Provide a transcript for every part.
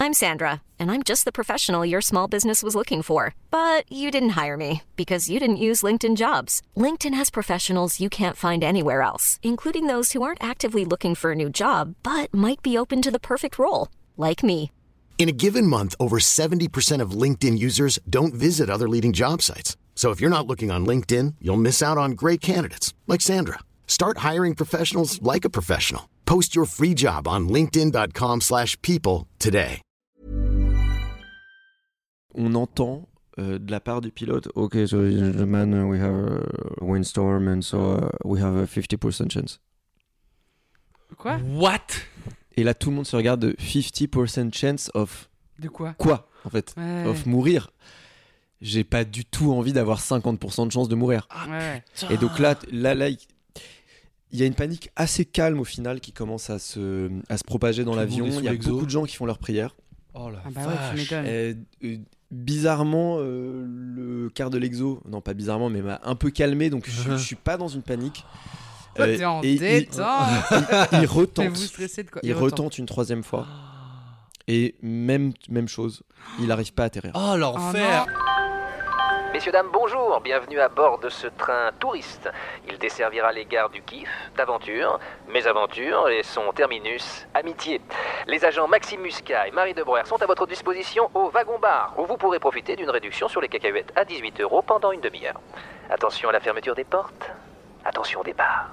I'm Sandra, and I'm just the professional your small business was looking for. But you didn't hire me because you didn't use LinkedIn Jobs. LinkedIn has professionals you can't find anywhere else, including those who aren't actively looking for a new job, but might be open to the perfect role, like me. In a given month, over 70% of LinkedIn users don't visit other leading job sites. So if you're not looking on LinkedIn, you'll miss out on great candidates like Sandra. Start hiring professionals like a professional. Post your free job on linkedin.com/people today. On entend de la part du pilote, OK, so gentlemen, we have a windstorm and so we have a 50% chance. Quoi ? What ? Et là, tout le monde se regarde de 50% chance of... De quoi ? Quoi, en fait ? Ouais. Of mourir. J'ai pas du tout envie d'avoir 50% de chance de mourir. Ouais. Et donc là, il y a une panique assez calme au final qui commence à se propager dans Tout le l'avion. monde est sous Il y a l'exo. beaucoup de gens qui font leurs prières. Oh la Ah bah ouais, tu vache. m'étonnes. Bizarrement, le quart de l'exo, non pas bizarrement, mais m'a un peu calmé, donc je suis pas dans une panique. T'es en et détente. il Mais retente. vous stressez de quoi ? Il retente une troisième fois. Et même chose, il n'arrive pas à atterrir. Oh l'enfer. Messieurs, dames, bonjour, bienvenue à bord de ce train touriste. Il desservira les gares du Kiff, d'Aventure, Mésaventures et son terminus, Amitié. Les agents Maxime Muscat et Marie Debreuer sont à votre disposition au wagon-bar, où vous pourrez profiter d'une réduction sur les cacahuètes à 18 € pendant une demi-heure. Attention à la fermeture des portes, attention au départ.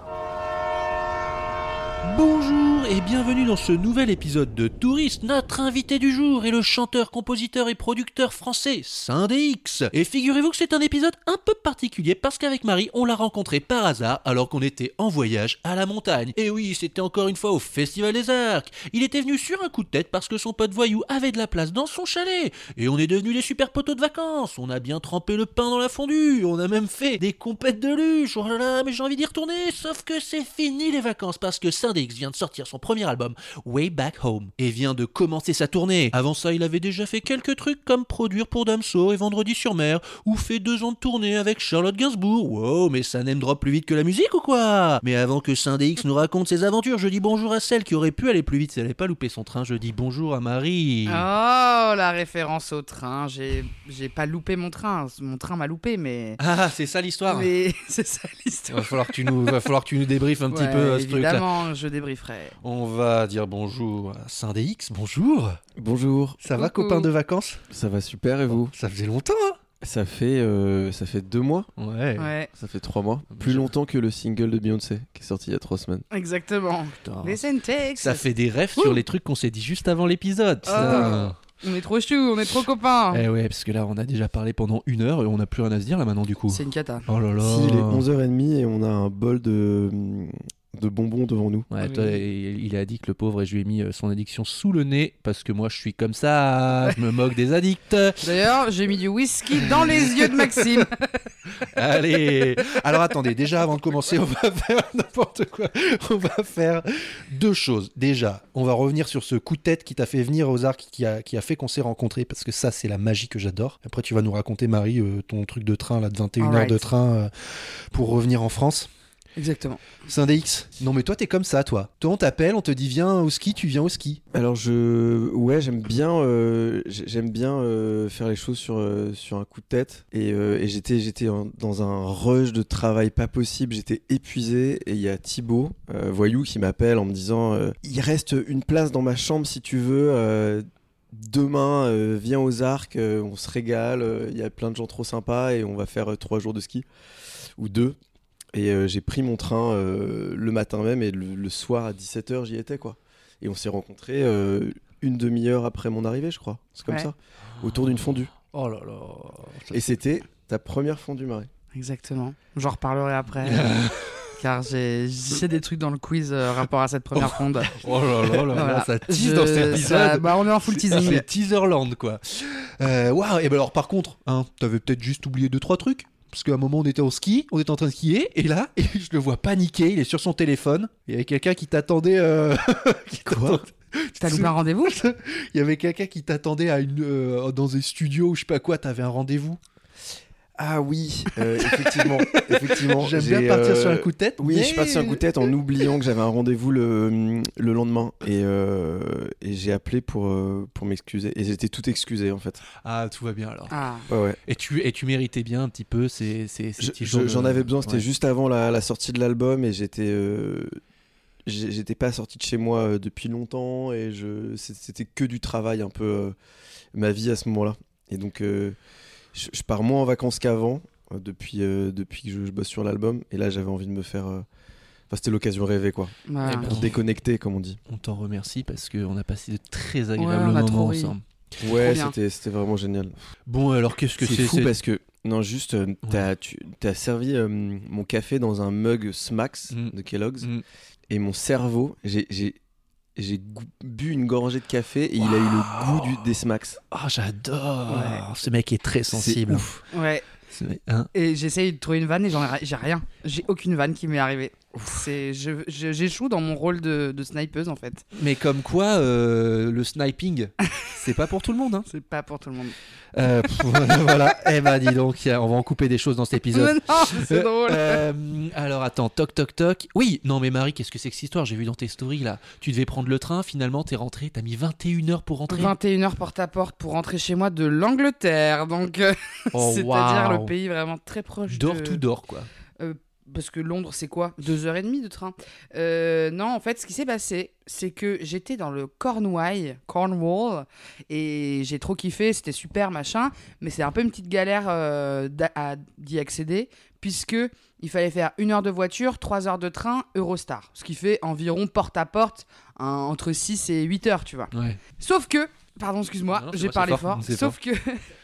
Bonjour et bienvenue dans ce nouvel épisode de Touriste. Notre invité du jour est le chanteur, compositeur et producteur français Sindx. Et figurez-vous que c'est un épisode un peu particulier parce qu'avec Marie, on l'a rencontré par hasard alors qu'on était en voyage à la montagne. Et oui, c'était encore une fois au Festival des Arcs. Il était venu sur un coup de tête parce que son pote voyou avait de la place dans son chalet. Et on est devenus des super potos de vacances. On a bien trempé le pain dans la fondue. On a même fait des compètes de luge. Oh là là, mais j'ai envie d'y retourner. Sauf que c'est fini les vacances parce que Sindx vient de sortir son premier album Way Back Home et vient de commencer sa tournée. Avant ça, il avait déjà fait quelques trucs comme produire pour Damso et Vendredi sur Mer ou fait 2 ans de tournée avec Charlotte Gainsbourg. Wow, mais ça name drop plus vite que la musique ou quoi ? Mais avant que Sindx nous raconte ses aventures, je dis bonjour à celle qui aurait pu aller plus vite si elle n'avait pas loupé son train. Je dis bonjour à Marie. Oh, la référence au train. J'ai pas loupé mon train. Mon train m'a loupé, mais... Ah, c'est ça l'histoire. Mais c'est ça Il l'histoire. va falloir que tu nous débriefes un petit peu ce truc-là. Évidemment, je débrieferai. On va dire bonjour à Sindx. Bonjour. Bonjour, Ça va, Coucou. copain de vacances ? ça va super et vous ? Ça faisait longtemps, hein ? Ça fait 2 mois, Ouais, ça fait 3 mois. Plus longtemps que le single de Beyoncé qui est sorti il y a 3 semaines. exactement. Listen, takes. Ça fait des rêves sur les trucs qu'on s'est dit juste avant l'épisode. putain. On est trop chou, on est trop copains. Eh ouais, parce que là, on a déjà parlé pendant 1 heure et on n'a plus rien à se dire là maintenant du coup. C'est une cata. Oh là là. Si, il est 11h30 et on a un bol de bonbons devant nous. Ouais, Oui. toi, il est addict, le pauvre, et je lui ai mis son addiction sous le nez parce que moi, je suis comme ça. Je me moque des addicts. D'ailleurs, j'ai mis du whisky dans les yeux de Maxime. Allez. Alors attendez, déjà avant de commencer, on va faire n'importe quoi. On va faire 2 choses. Déjà, on va revenir sur ce coup de tête qui t'a fait venir aux Arcs, qui a fait qu'on s'est rencontrés, parce que ça, c'est la magie que j'adore. Après, tu vas nous raconter, Marie, ton truc de train, là, de 21 heures Alright. de train pour revenir en France. Exactement. Sindx. Non mais toi, t'es comme ça, toi. Toi, on t'appelle, on te dit viens au ski, tu viens au ski. Alors j'aime bien faire les choses sur un coup de tête et j'étais dans un rush de travail pas possible, j'étais épuisé et il y a Thibaut voyou qui m'appelle en me disant il reste une place dans ma chambre si tu veux. Demain, viens aux Arcs, on se régale, il y a plein de gens trop sympas et on va faire 3 jours de ski ou 2. Et j'ai pris mon train le matin même et le soir à 17h j'y étais quoi. Et on s'est rencontrés une demi-heure après mon arrivée je crois. C'est comme Ouais. ça. Autour d'une fondue. Oh là là. Et c'était ta première fondue Marie. Exactement. J'en reparlerai après. Car j'ai des trucs dans le quiz rapport à cette première ronde. Oh là là là, Voilà. ça tease dans cet épisode. Bah, on est en full teasing. C'est Teaserland quoi. Waouh. Et ben alors par contre, hein, t'avais peut-être juste oublié 2-3 trucs. Parce qu'à un moment on était au ski, on était en train de skier, et là, je le vois paniquer, il est sur son téléphone, il y avait quelqu'un qui t'attendait... Quoi ? T'as loupé un rendez-vous ? Il y avait quelqu'un qui t'attendait dans un studio ou je sais pas quoi, t'avais un rendez-vous. Ah oui, effectivement. J'aime bien partir sur un coup de tête. Oui, je suis parti sur un coup de tête en oubliant que j'avais un rendez-vous le lendemain et j'ai appelé pour m'excuser et j'étais tout excusé en fait. Ah, tout va bien alors. Ah. Ouais. Et tu méritais bien un petit peu ces petits jours. J'en avais besoin, c'était Ouais. juste avant la sortie de l'album et j'étais pas sorti de chez moi depuis longtemps et c'était que du travail un peu ma vie à ce moment-là. Et donc je pars moins en vacances qu'avant depuis que je bosse sur l'album et là j'avais envie de me faire c'était l'occasion rêvée quoi, Ouais. Eh ben, pour déconnecter comme on dit. On t'en remercie parce qu'on a passé de très on agréables a trop moments ri. ensemble. Ouais, bien. c'était vraiment génial. Bon, alors qu'est-ce que C'est fou parce que non juste t'as servi mon café dans un mug Smacks de Kellogg's et mon cerveau j'ai bu une gorgée de café et il a eu le goût des Smacks. Ah, j'adore. Ouais. Ce mec est très sensible. C'est ouf. Ouais. Ce mec, hein. Et j'essaye de trouver une vanne et j'ai rien. J'ai aucune vanne qui m'est arrivée. J'échoue dans mon rôle de snipeuse en fait. Mais comme quoi, le sniping, c'est pas pour tout le monde. Hein. C'est pas pour tout le monde. Voilà. Eh ben, dis donc, on va en couper des choses dans cet épisode. Non, c'est drôle. Alors attends, toc toc toc. Oui, non mais Marie, qu'est-ce que c'est que cette histoire? J'ai vu dans tes stories là. Tu devais prendre le train, finalement t'es rentré, t'as mis 21 heures pour rentrer. 21h porte à porte pour rentrer chez moi de l'Angleterre. Donc, Oh, c'est-à-dire waouh. le pays vraiment très proche Door de... to door quoi. Parce que Londres, c'est quoi 2h30 de train. Non, en fait, ce qui s'est passé, c'est que j'étais dans le Cornwall, et j'ai trop kiffé, c'était super, machin, mais c'est un peu une petite galère d'y accéder, puisque il fallait faire 1 heure de voiture, 3 heures de train, Eurostar, ce qui fait environ porte à porte entre 6 et 8 heures, tu vois. Ouais. Sauf que, pardon, excuse-moi, Non, c'est j'ai pas- parlé c'est fort, fort. c'est Sauf que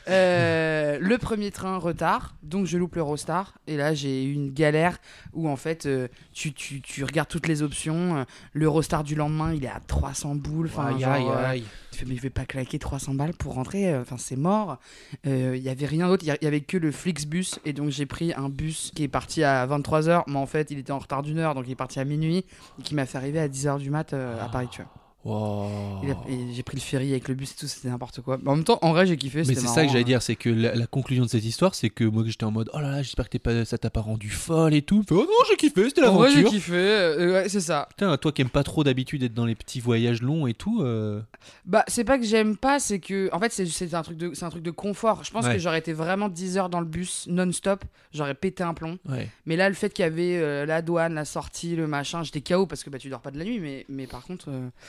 le premier train retard, donc je loupe l'Eurostar. Et là, j'ai eu une galère où en fait, tu regardes toutes les options. L'Eurostar du lendemain, il est à 300 boules. Enfin, Aïe, genre, aïe, aïe. tu fais, mais je vais pas claquer 300 balles pour rentrer. Enfin, c'est mort. Il y avait rien d'autre. Il y avait que le Flixbus. Et donc, j'ai pris un bus qui est parti à 23h. Mais en fait, il était en retard d'1 heure. Donc, il est parti à minuit. Et qui m'a fait arriver à 10h du mat à Paris, tu vois. Wow. Et j'ai pris le ferry avec le bus et tout, c'était n'importe quoi. Mais en même temps, en vrai, j'ai kiffé. Mais c'était c'est ça marrant, que j'allais hein. dire, c'est que la conclusion de cette histoire, c'est que moi j'étais en mode oh là là, j'espère que ça t'a pas rendu folle et tout. Oh non, j'ai kiffé, c'était En vrai, j'ai l'aventure. kiffé. Ouais, c'est ça. Putain, toi qui aimes pas trop d'habitude être dans les petits voyages longs et tout. Bah, c'est pas que j'aime pas, c'est que. En fait, c'est un truc de confort. Je pense Ouais. que j'aurais été vraiment 10 heures dans le bus non-stop. J'aurais pété un plomb. Ouais. Mais là, le fait qu'il y avait la douane, la sortie, le machin, j'étais KO parce que bah, tu dors pas de la nuit. Mais par contre,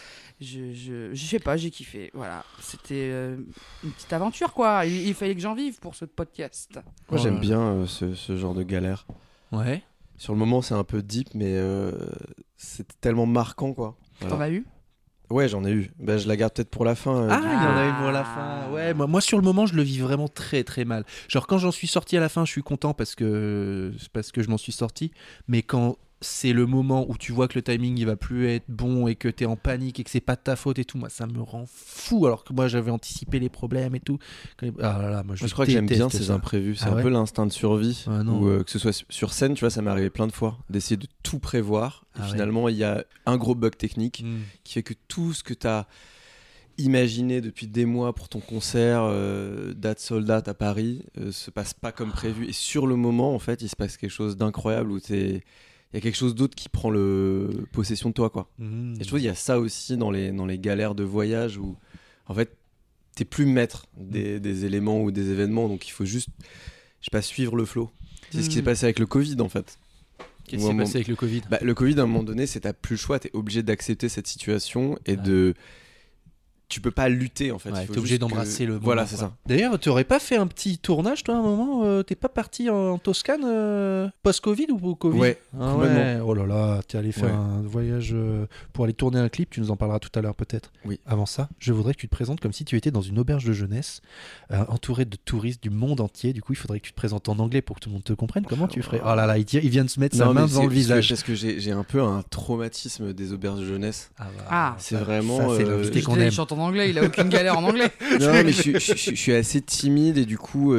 je sais pas, j'ai kiffé. Voilà. C'était une petite aventure, quoi. Il fallait que j'en vive pour ce podcast. Moi Oh j'aime là bien ce genre de galère. Ouais. Sur le moment c'est un peu deep mais c'était tellement marquant quoi. Voilà. T'en as eu? Ouais j'en ai eu. Bah, je la garde peut-être pour la fin. Ah, il y en a une pour la fin. Ouais, moi sur le moment, je le vis vraiment très très mal. Genre quand j'en suis sorti à la fin, je suis content parce que je m'en suis sorti. Mais quand c'est le moment où tu vois que le timing il va plus être bon et que t'es en panique et que c'est pas de ta faute et tout, moi ça me rend fou. Alors que moi j'avais anticipé les problèmes et tout. Ah là là, moi Je crois que j'aime bien déteste ces ça. imprévus. C'est Ah un ouais peu l'instinct de survie. Ah non. Ou que ce soit sur scène, tu vois, ça m'est arrivé plein de fois d'essayer de tout prévoir. Et Ah ouais. finalement, il y a un gros bug technique Mm. qui fait que tout ce que tu as imaginé depuis des mois pour ton concert, date sold out à Paris, se passe pas comme prévu. Et sur le moment, en fait, il se passe quelque chose d'incroyable où il y a quelque chose d'autre qui prend possession de toi, quoi. Mm. Et je trouve qu'il y a ça aussi dans les galères de voyage où, en fait, t'es plus maître des éléments ou des événements, donc il faut juste, je sais pas, suivre le flow. C'est ce qui s'est passé avec le Covid, en fait. Qu'est-ce Ou qui un s'est passé moment- avec le Covid? Bah, le Covid, à un moment donné, c'est t'as plus le choix, t'es obligé d'accepter cette situation et Ouais. tu peux pas lutter, en fait. Ouais, Il faut t'es obligé juste d'embrasser le moment. Voilà, c'est quoi. ça. D'ailleurs, t'aurais pas fait un petit tournage, toi, à un moment T'es pas parti en Toscane post-Covid ou Covid? Ouais, Ah complètement. ouais. Oh là là, t'es allé faire Ouais. un voyage pour aller tourner un clip, tu nous en parleras tout à l'heure peut-être. Oui. Avant ça, je voudrais que tu te présentes comme si tu étais dans une auberge de jeunesse, entouré de touristes du monde entier. Du coup, il faudrait que tu te présentes en anglais pour que tout le monde te comprenne. Comment tu ferais? Oh là là, il vient de se mettre sa Non, main mais devant c'est- le visage. Parce que j'ai un peu un traumatisme des auberges de jeunesse. Ah, bah, Ah, C'est ça, vraiment, ça, c'est euh, l'invité je qu'on Il aime. chante en anglais, il a aucune galère en anglais. Non, mais je suis assez timide et du coup,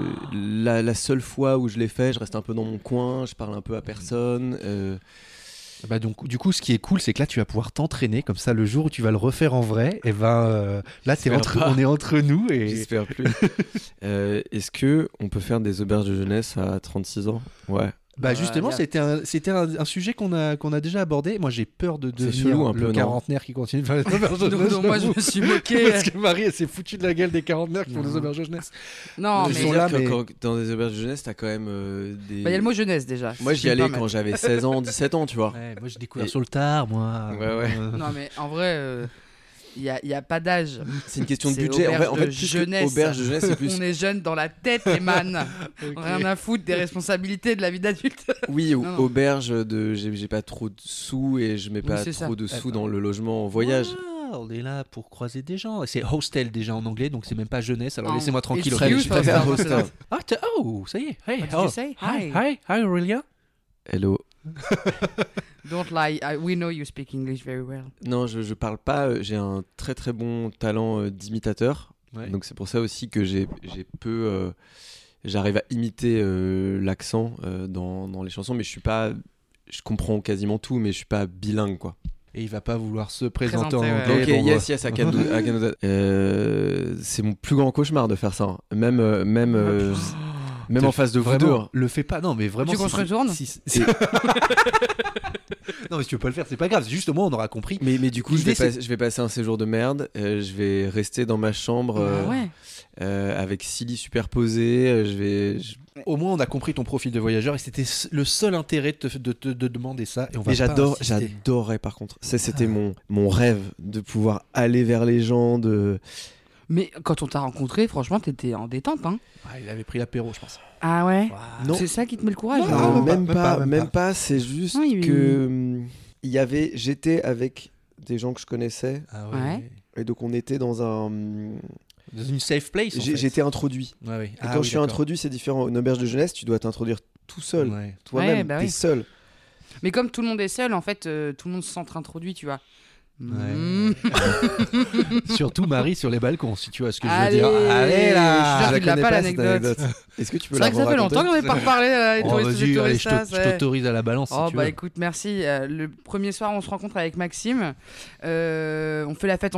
la seule fois où je l'ai fait, je reste un peu dans mon coin, je parle un peu à personne. Bah donc, du coup, ce qui est cool, c'est que là, tu vas pouvoir t'entraîner. Comme ça, le jour où tu vas le refaire en vrai, et là, on est entre nous. Et... J'espère plus. Est-ce qu'on peut faire des auberges de jeunesse à 36 ans ? Ouais. Bah justement, c'était un sujet qu'on a déjà abordé. Moi, j'ai peur de devenir chelou, un peu, quarantaire qui continue de faire les auberges de jeunesse. Non, moi, je me suis moqué. Parce que Marie, elle s'est foutue de la gueule des quarantenaires qui font des auberges de jeunesse. Non, Je mais... veux dire que dans des auberges de jeunesse, t'as quand même des... Bah, y a le mot jeunesse, déjà. Moi, j'y allais quand j'avais 16 ans, 17 ans, tu vois. Ouais, moi, j'ai découvert sur le tard, moi. Ouais. Non, mais en vrai... Il n'y a pas d'âge. C'est une question de C'est budget. En fait, jeunesse. Auberge de jeunesse, c'est plus. On est jeune dans la tête, Eman. Rien à foutre des responsabilités de la vie d'adulte. Oui, Non. auberge de. J'ai pas trop de sous et je mets pas trop de sous dans le logement en voyage. On est là pour croiser des gens. C'est hostel déjà en anglais, donc c'est même pas jeunesse. Alors laissez-moi tranquille. Excuse, Je préfère hostel. Ah, ça y est. Hey, What did you say? Hi, Aurelia. Hello. Don't lie. We know you speak English very well. Non, je parle pas. J'ai un très très bon talent d'imitateur. Ouais. Donc c'est pour ça aussi que j'ai peu. J'arrive à imiter l'accent dans les chansons, mais je suis pas. Je comprends quasiment tout, mais je suis pas bilingue, quoi. Et il va pas vouloir se présenter en ouais. anglais. Ok, yes, I can do that. C'est mon plus grand cauchemar de faire ça. Hein. Même en face de vous deux. Vraiment, le fais pas. Non, mais vraiment. Tu qu'on se retourne Non, mais si tu veux pas le faire, c'est pas grave. C'est juste au moins on aura compris. Mais du coup, je vais passer un séjour de merde. Je vais rester dans ma chambre avec Silly superposé. Au moins, on a compris ton profil de voyageur et c'était le seul intérêt de te demander ça. Et on va j'adorais par contre. C'était mon rêve de pouvoir aller vers les gens. Mais quand on t'a rencontré, franchement, t'étais en détente, hein. Il avait pris l'apéro, je pense. Ah ouais. Non. C'est ça qui te met le courage. Non, hein. même pas. C'est juste que j'étais avec des gens que je connaissais. Ah ouais. Et donc on était dans une safe place. J'étais introduit. Ouais. Et quand je suis introduit, c'est différent. Une auberge de jeunesse, tu dois t'introduire tout seul. Ouais. Toi-même, bah t'es oui. seul. Mais comme tout le monde est seul, en fait, tout le monde se sent introduit, tu vois. Ouais. Surtout Marie sur les balcons, si tu vois ce que je veux Allez, dire. Allez là. je suis sûr Je qu'il n'a connais pas cette l'anecdote. Est-ce que tu peux C'est la vrai que ça fait raconter longtemps qu'on n'avait pas reparlé des touristes Vas-y, de allez, Touristas, je t'autorise à la balance si tu veux. Écoute, merci. Le premier soir, on se rencontre avec Maxime. On fait la fête.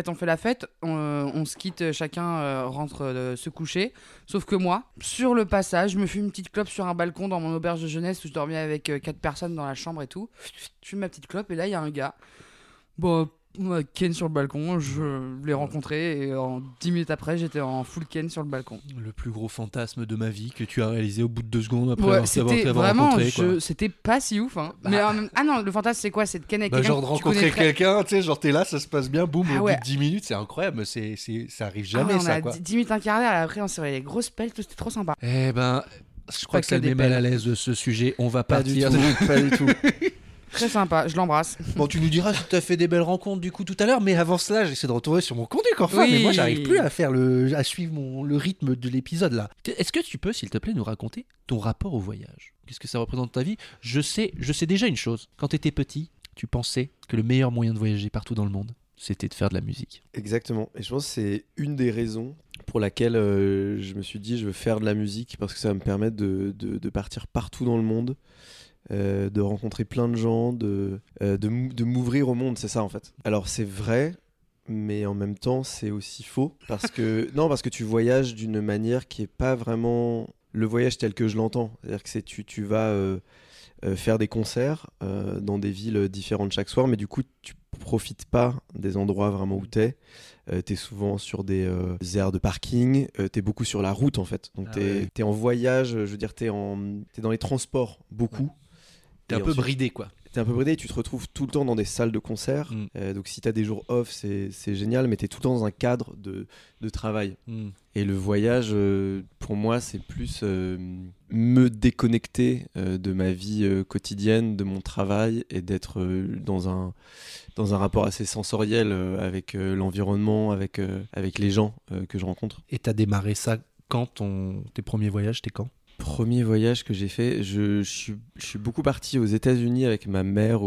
On se quitte, chacun rentre se coucher. Sauf que moi, sur le passage, je me fume une petite clope sur un balcon dans mon auberge de jeunesse où je dormais avec 4 personnes dans la chambre et tout. Je fume ma petite clope et là, il y a un gars. Bon, Ken sur le balcon, je l'ai rencontré et en 10 minutes après, j'étais en full Ken sur le balcon. Le plus gros fantasme de ma vie que tu as réalisé au bout de 2 secondes après Ouais, avoir c'était vraiment, rencontré. Quoi. c'était pas si ouf. Hein. Mais ah non, le fantasme c'est quoi? C'est de Ken avec quelqu'un Genre de que tu connais rencontrer très- quelqu'un, tu sais, genre t'es là, ça se passe bien, boum, Ah au ouais. bout de 10 minutes, c'est incroyable, ça arrive Ah ouais, jamais on ça a quoi. 10 minutes, un quart d'heure et après on s'est les grosses pelles, tout, c'était trop sympa. Eh ben, je crois que ça que le met des mal à pelles. l'aise de ce sujet, on va Pas du partir. tout. Pas du tout. Très sympa, je l'embrasse. Bon, tu nous diras si tu as fait des belles rencontres du coup tout à l'heure, mais avant cela, j'essaie de retourner sur mon conduit enfin, Oui. mais moi j'arrive plus à suivre le rythme de l'épisode là. Est-ce que tu peux, s'il te plaît, nous raconter ton rapport au voyage? Qu'est-ce que ça représente dans ta vie? Je sais déjà une chose. Quand tu étais petit, tu pensais que le meilleur moyen de voyager partout dans le monde, c'était de faire de la musique. Exactement. Et je pense que c'est une des raisons pour laquelle je me suis dit je veux faire de la musique parce que ça va me permettre de partir partout dans le monde. De rencontrer plein de gens, de m'ouvrir au monde, c'est ça en fait. Alors c'est vrai, mais en même temps c'est aussi faux parce que tu voyages d'une manière qui est pas vraiment le voyage tel que je l'entends. C'est-à-dire que tu vas faire des concerts dans des villes différentes chaque soir, mais du coup tu profites pas des endroits vraiment où t'es. T'es souvent sur des aires de parking, t'es beaucoup sur la route en fait. Donc t'es en voyage, je veux dire t'es dans les transports beaucoup. Ouais. T'es un peu bridé quoi. T'es un peu bridé, tu te retrouves tout le temps dans des salles de concert. Donc si t'as des jours off, c'est génial, mais t'es tout le temps dans un cadre de travail. Et le voyage, pour moi, c'est plus me déconnecter de ma vie quotidienne, de mon travail, et d'être dans un rapport assez sensoriel avec l'environnement, avec les gens que je rencontre. Et t'as démarré ça quand tes premiers voyages, c'était quand? Premier voyage que j'ai fait, je suis beaucoup parti aux États-Unis avec ma mère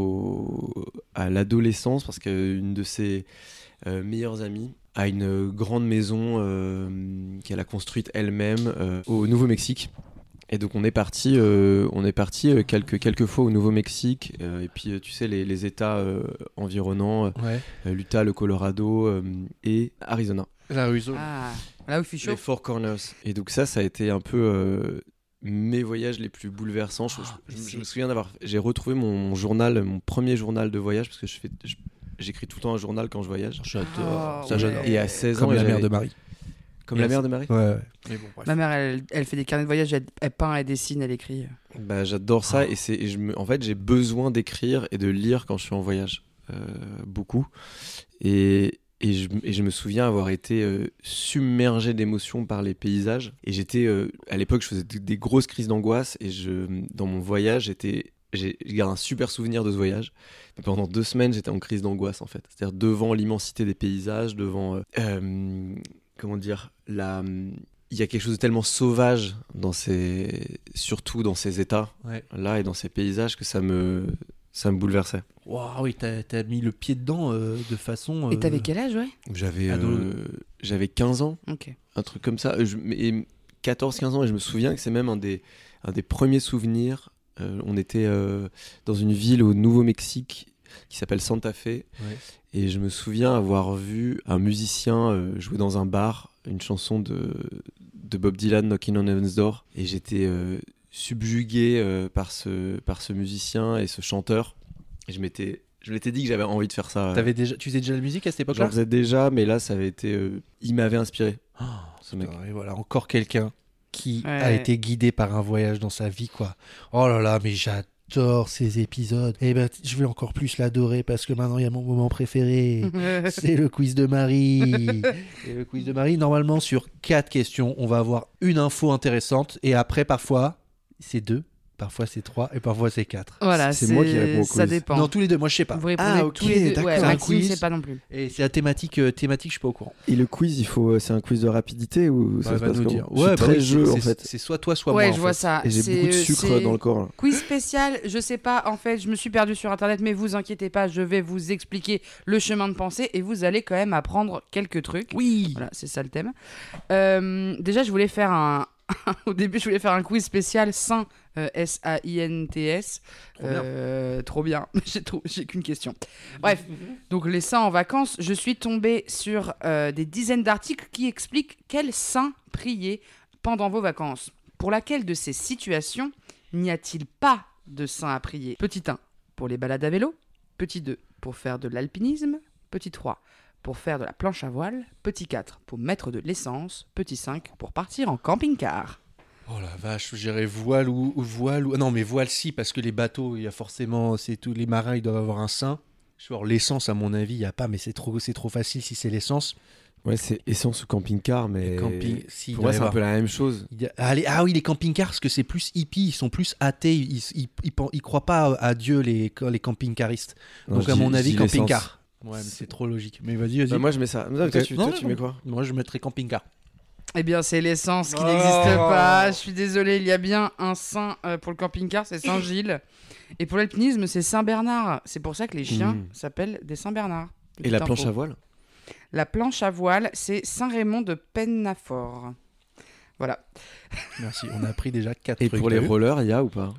à l'adolescence parce qu'une de ses meilleures amies a une grande maison qu'elle a construite elle-même au Nouveau-Mexique. Et donc on est parti quelques fois au Nouveau-Mexique et puis tu sais les États environnants, l'Utah, le Colorado et Arizona. L'Arizona. Ah, là où il fait chaud. Les Four Corners. Et donc ça a été un peu mes voyages les plus bouleversants. Je me souviens j'ai retrouvé mon journal, mon premier journal de voyage parce que j'écris tout le temps un journal quand je voyage. J'adore. Ça, j'adore. Et à 16 Comme ans, la mère de Marie. Comme la mère de Marie. Ouais. Mais bon, bref. Ma mère, elle fait des carnets de voyage, elle peint, elle dessine, elle écrit. Bah, j'adore ça en fait j'ai besoin d'écrire et de lire quand je suis en voyage beaucoup et je me souviens avoir été submergé d'émotions par les paysages et j'étais à l'époque je faisais des grosses crises d'angoisse et dans mon voyage j'ai gardé un super souvenir de ce voyage. Mais pendant 2 semaines j'étais en crise d'angoisse en fait, c'est-à-dire devant l'immensité des paysages, devant comment dire, il y a quelque chose de tellement sauvage surtout dans ces états là et dans ces paysages que ça me bouleversait. Waouh, oui, t'as mis le pied dedans de façon. Et t'avais quel âge, J'avais 15 ans, ok. un truc comme ça, 14-15 ans, et je me souviens que c'est même un des premiers souvenirs. On était dans une ville au Nouveau-Mexique qui s'appelle Santa Fe, et je me souviens avoir vu un musicien jouer dans un bar une chanson de Bob Dylan, Knocking on Heaven's Door, et j'étais subjugué par ce musicien et ce chanteur, et je m'étais dit que j'avais envie de faire ça. Tu faisais déjà la musique à cette époque-là ? J'en faisais déjà, mais là ça avait été il m'avait inspiré, ce mec. Et voilà, encore quelqu'un qui a été guidé par un voyage dans sa vie, quoi. Oh là là, mais j'adore ces épisodes. Et ben, je vais encore plus l'adorer parce que maintenant il y a mon moment préféré. C'est le quiz de Marie. Et le quiz de Marie, normalement, sur 4 questions, on va avoir une info intéressante et après, parfois, c'est 2. Parfois c'est 3 et parfois c'est 4. Voilà, c'est moi qui réponds au quiz. Ça dépend. Non, tous les deux, moi je sais pas. Vous répondez ok, tous les deux. d'accord. Ouais, C'est un Maxime, quiz. c'est pas non plus. Et c'est la thématique, je suis pas au courant. Et le quiz, c'est un quiz de rapidité ou ça se va passe nous comment? dire. Je suis très jeu en fait. C'est soit toi, soit Ouais, moi. je en vois fait. ça. Et j'ai beaucoup de sucre dans le corps là. Quiz spécial, je sais pas, en fait, je me suis perdu sur internet, mais vous inquiétez pas, je vais vous expliquer le chemin de pensée et vous allez quand même apprendre quelques trucs. Oui. Voilà, c'est ça le thème. Déjà, je voulais faire au début, je voulais faire un quiz spécial saint, S-A-I-N-T-S. Trop bien. J'ai qu'une question. Bref, donc les saints en vacances, je suis tombée sur des dizaines d'articles qui expliquent quels saints prier pendant vos vacances. Pour laquelle de ces situations n'y a-t-il pas de saint à prier ? Petit 1, pour les balades à vélo. Petit 2, pour faire de l'alpinisme. Petit 3, pour faire de la planche à voile. Petit 4, pour mettre de l'essence. Petit 5, pour partir en camping-car. Oh la vache, je dirais voile ou... Non, mais voile si, parce que les bateaux, il y a forcément... les marins, ils doivent avoir un sein. Genre l'essence, à mon avis, il n'y a pas, mais c'est trop facile si c'est l'essence. Ouais, c'est essence ou camping-car, mais si, pour moi c'est un peu la même chose. Ah oui, les camping-cars, parce que c'est plus hippie, ils sont plus athées, ils croient pas à Dieu, les camping-caristes. Donc à mon avis, camping-car. Ouais, mais c'est trop logique. Mais vas-y. Bah, moi je mets ça. Toi, tu mets quoi ? Moi je mettrais camping-car. Eh bien, c'est l'essence qui n'existe pas. Je suis désolé, il y a bien un saint pour le camping-car, c'est Saint-Gilles. Et pour l'alpinisme, c'est Saint-Bernard. C'est pour ça que les chiens s'appellent des Saint-Bernard. Et la planche à voile ? La planche à voile, c'est Saint-Raymond de Pennafort. Voilà. Merci, on a appris déjà 4 Et trucs. pour les rollers, il y a ou pas ?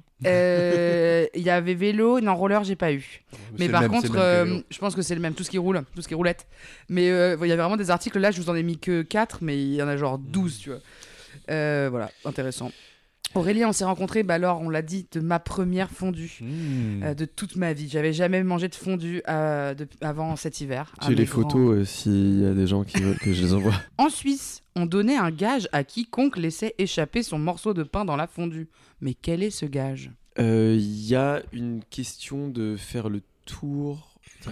Il y avait vélo, non, roller, j'ai pas eu. Mais par contre, je pense que c'est le même, tout ce qui roule, tout ce qui est roulette. Mais il y avait vraiment des articles, là, je vous en ai mis que 4, mais il y en a genre 12, tu vois. Voilà, intéressant. Aurélie, on s'est rencontrés, alors on l'a dit, de ma première fondue de toute ma vie. J'avais jamais mangé de fondue avant cet hiver. J'ai les photos s'il y a des gens qui veulent que je les envoie. En Suisse, on donnait un gage à quiconque laissait échapper son morceau de pain dans la fondue. Mais quel est ce gage ? Il y a une question de faire le tour.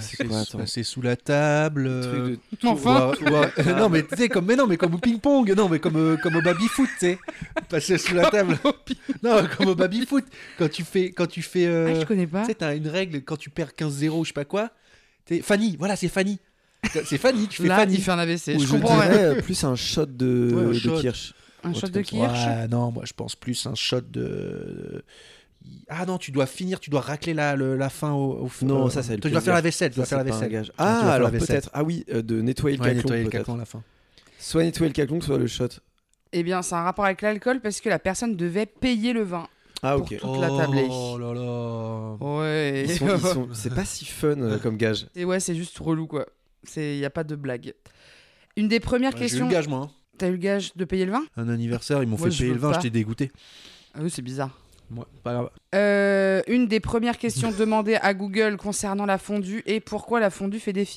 Passer sous la table. Enfin. Non mais tu sais comme au ping-pong, non mais comme au baby-foot, tu sais. Passer sous la table. Non, comme au baby-foot. Quand tu fais. je connais pas. Tu sais, t'as une règle quand tu perds 15-0 ou je sais pas quoi. Fanny, voilà, c'est Fanny. C'est Fanny, tu fais Là, Fanny. il fait un AVC. Ou je comprends rien. Plus un shot de kirsch. Un shot de kirsch. Ouais, non, moi je pense plus un shot de. Ah non, tu dois racler la fin au Non, ça c'est le tu dois faire la vaisselle, Ah, alors peut-être. Ah oui, de nettoyer le caclon nettoyer le peut-être. caclon à la fin. Soit nettoyer le caclon, soit le shot. Eh bien, c'est un rapport avec l'alcool parce que la personne devait payer le vin. Ah, pour ok. toute la tablée. Oh là là. Ouais. C'est pas si fun comme gage. Et ouais, c'est juste relou, quoi. Il n'y a pas de blague. Une des premières J'ai eu questions... le gage, moi. T'as eu le gage de payer le vin ? Un anniversaire, ils m'ont Moi, fait je payer veux le vin, pas. j'étais dégoûté. Ah oui, c'est bizarre. Moi, pas grave. Une des premières questions demandées à Google concernant la fondue est pourquoi la fondue fait des fils ?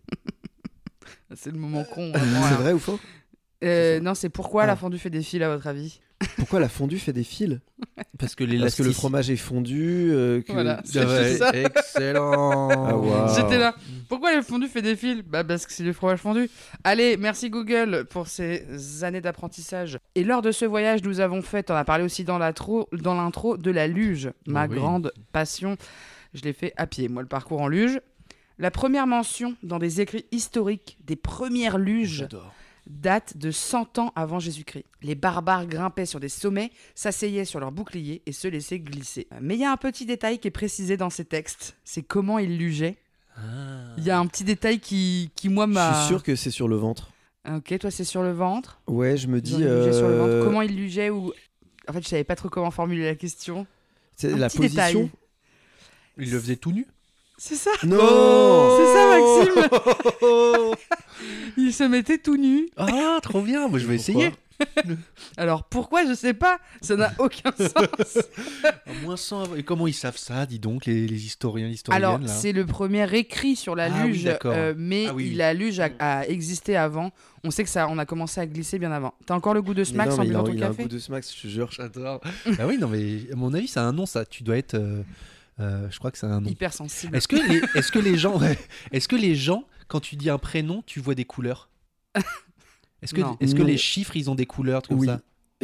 C'est le moment con. C'est vrai ou faux ? Non, c'est pourquoi Ah. la fondue fait des fils, à votre avis ? Pourquoi la fondue fait des fils ? Parce que Parce que le fromage est fondu. Que... Voilà. Ah ouais, ça. excellent. Ah, waouh. J'étais là. Pourquoi le fondu fait des fils ? Bah parce que c'est du fromage fondu. Allez, merci Google pour ces années d'apprentissage. Et lors de ce voyage, nous avons fait, on a parlé aussi dans l'intro, de la luge, ma Oui. grande passion. Je l'ai fait à pied, moi, le parcours en luge. La première mention dans des écrits historiques des premières luges J'adore. date de 100 ans avant Jésus-Christ. Les barbares grimpaient sur des sommets, s'asseyaient sur leurs boucliers et se laissaient glisser. Mais il y a un petit détail qui est précisé dans ces textes, c'est comment ils lugeaient. Ah. Il y a un petit détail qui moi, m'a... Je suis sûr que c'est sur le ventre. Ok, toi, c'est sur le ventre. Ouais, je me Ils ont dis. lugé sur le ventre. Comment ils lugeaient ou... En fait, je savais pas trop comment formuler la question. C'est Un la petit position. détail. Il le faisait tout nu. C'est ça. Non. C'est ça, Maxime. Il se mettait tout nu. Ah, trop bien. Moi, je vais Pourquoi essayer. Alors, pourquoi ? Je sais pas. Ça n'a aucun sens. À moins 100. Et comment ils savent ça, dis donc, les historiens, l'historienne Alors, là. c'est le premier écrit sur la Ah oui, luge, d'accord. mais Ah oui. la luge a existé avant. On sait que ça, on a commencé à glisser bien avant. T'as encore le goût de Mais Smax non, en mais buvant ton il a un café goût de Smax, je te jure. J'adore. Ah oui, non, mais à mon avis, ça a un nom, ça. Tu dois être. Je crois que ça a un nom. Hyper sensible. Est-ce que les gens, ouais, est-ce que les gens, quand tu dis un prénom, tu vois des couleurs? Est-ce que, Non. est-ce que Non. les chiffres, ils ont des couleurs comme Oui. ça?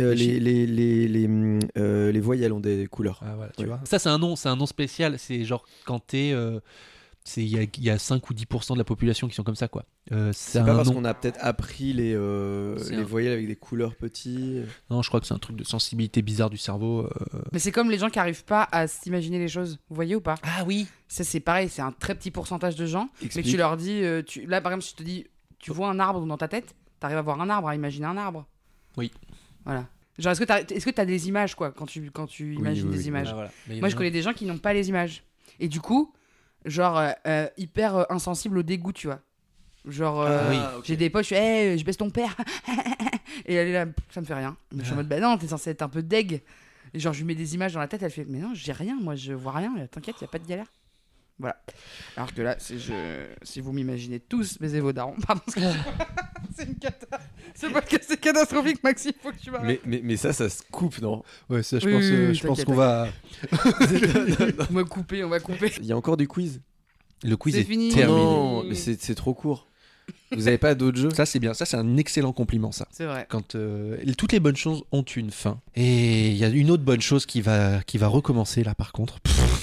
Les voyelles ont des couleurs. Ah, voilà, tu Ouais. vois. Ça, c'est un nom spécial. C'est genre quand t'es. Il y a 5 ou 10% de la population qui sont comme ça, quoi. C'est un pas parce nom. qu'on a peut-être appris les C'est voyelles avec des couleurs petits. Non, je crois que c'est un truc de sensibilité bizarre du cerveau. Mais c'est comme les gens qui arrivent pas à s'imaginer les choses. Vous voyez ou pas ? Ah oui. Ça, c'est pareil. C'est un très petit pourcentage de gens. Explique. Mais tu leur dis, là, par exemple, si je te dis, tu vois un arbre dans ta tête, t'arrives à voir un arbre, à imaginer un arbre. Oui. Voilà. Genre, est-ce que t'as des images, quoi, quand tu imagines oui, des oui. images ? Ah, voilà. Mais Moi, je connais des gens qui n'ont pas les images. Et du coup, genre, hyper insensible au dégoût, tu vois. Genre, oui. j'ai des potes, je fais, hey, je baisse ton père. Et elle est là, ça me fait rien. Mais je suis en mode, bah non, t'es censé être un peu deg. Et genre, je lui mets des images dans la tête, elle fait, mais non, j'ai rien, moi, je vois rien. T'inquiète, y a pas de galère. Voilà. Alors que là, si vous m'imaginez tous baiser vos darons, pardon, c'est une cata. Ce podcast c'est catastrophique, Maxime, faut que tu m'arrêtes. Mais ça se coupe, non? Ouais, ça, je Oui, pense, oui, oui, je pense t'inquiète, qu'on va. On va couper. Il y a encore du quiz. Le quiz C'est est fini. terminé. Non, mais c'est trop court. Vous avez pas d'autres jeux? Ça, c'est bien. Ça, c'est un excellent compliment, ça. C'est vrai. Quand toutes les bonnes choses ont une fin. Et il y a une autre bonne chose qui va recommencer là, par contre.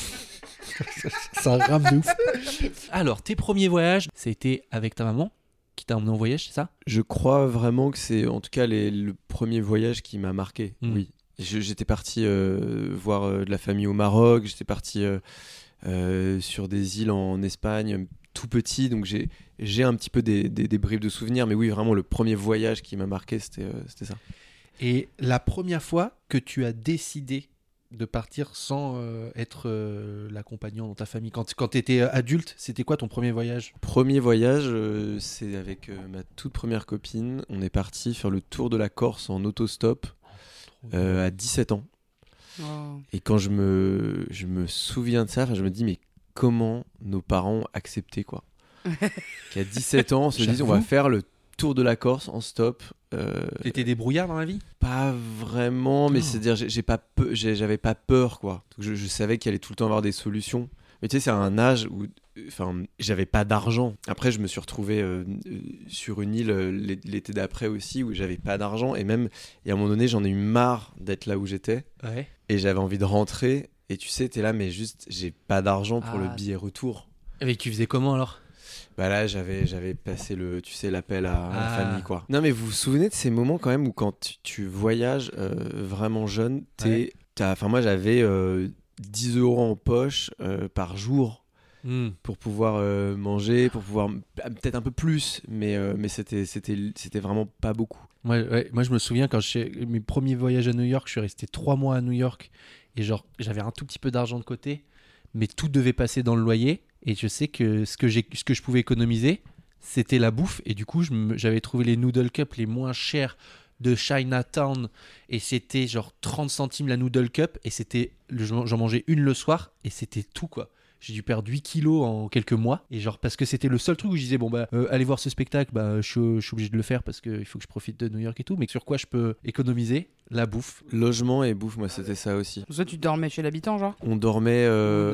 Ça rame de ouf. Alors, tes premiers voyages, c'était avec ta maman qui t'a emmené en voyage, c'est ça? Je crois vraiment que c'est en tout cas le premier voyage qui m'a marqué. Mm. Oui. J'étais parti voir de la famille au Maroc, j'étais parti sur des îles en Espagne, tout petit, donc j'ai un petit peu des bribes de souvenirs, mais oui, vraiment le premier voyage qui m'a marqué, c'était ça. Et la première fois que tu as décidé de partir sans être l'accompagnant dans ta famille, quand tu étais adulte, c'était quoi ton premier voyage? Premier voyage, c'est avec ma toute première copine. On est parti faire le tour de la Corse en autostop à 17 ans. Oh. Et quand je me souviens de ça, je me dis, mais comment nos parents ont accepté, quoi? Qu'à 17 ans, on se dit, on va J'avoue. faire le tour de la Corse en stop. T'étais débrouillard dans la vie? Pas vraiment, mais Oh. c'est-à-dire, j'avais pas peur, quoi. Donc je savais qu'il allait tout le temps avoir des solutions. Mais tu sais, c'est un âge où j'avais pas d'argent. Après, je me suis retrouvé sur une île l'été d'après aussi, où j'avais pas d'argent. Et même, et à un moment donné, j'en ai eu marre d'être là où j'étais. Ouais. Et j'avais envie de rentrer. Et tu sais, t'es là, mais juste, j'ai pas d'argent pour le Ah. billet retour. Et tu faisais comment alors? Bah là, j'avais passé l'appel à la Ah. famille, quoi. Non, mais vous vous souvenez de ces moments quand même où quand tu voyages vraiment jeune, moi j'avais 10 € en poche par jour. pour pouvoir manger, pour pouvoir peut-être un peu plus, mais c'était vraiment pas beaucoup. Moi, je me souviens quand mes premiers voyages à New York, je suis resté 3 mois à New York et genre j'avais un tout petit peu d'argent de côté, mais tout devait passer dans le loyer et je sais que ce que je pouvais économiser, c'était la bouffe et du coup j'avais trouvé les noodle cups les moins chers de Chinatown et c'était genre 30 centimes la noodle cup et j'en mangeais une le soir et c'était tout quoi. J'ai dû perdre 8 kilos en quelques mois et genre parce que c'était le seul truc où je disais allez voir ce spectacle, je suis obligé de le faire parce qu'il faut que je profite de New York et tout, mais sur quoi je peux économiser? La bouffe. Logement et bouffe, moi c'était ça aussi. Soit tu dormais chez l'habitant genre? On dormait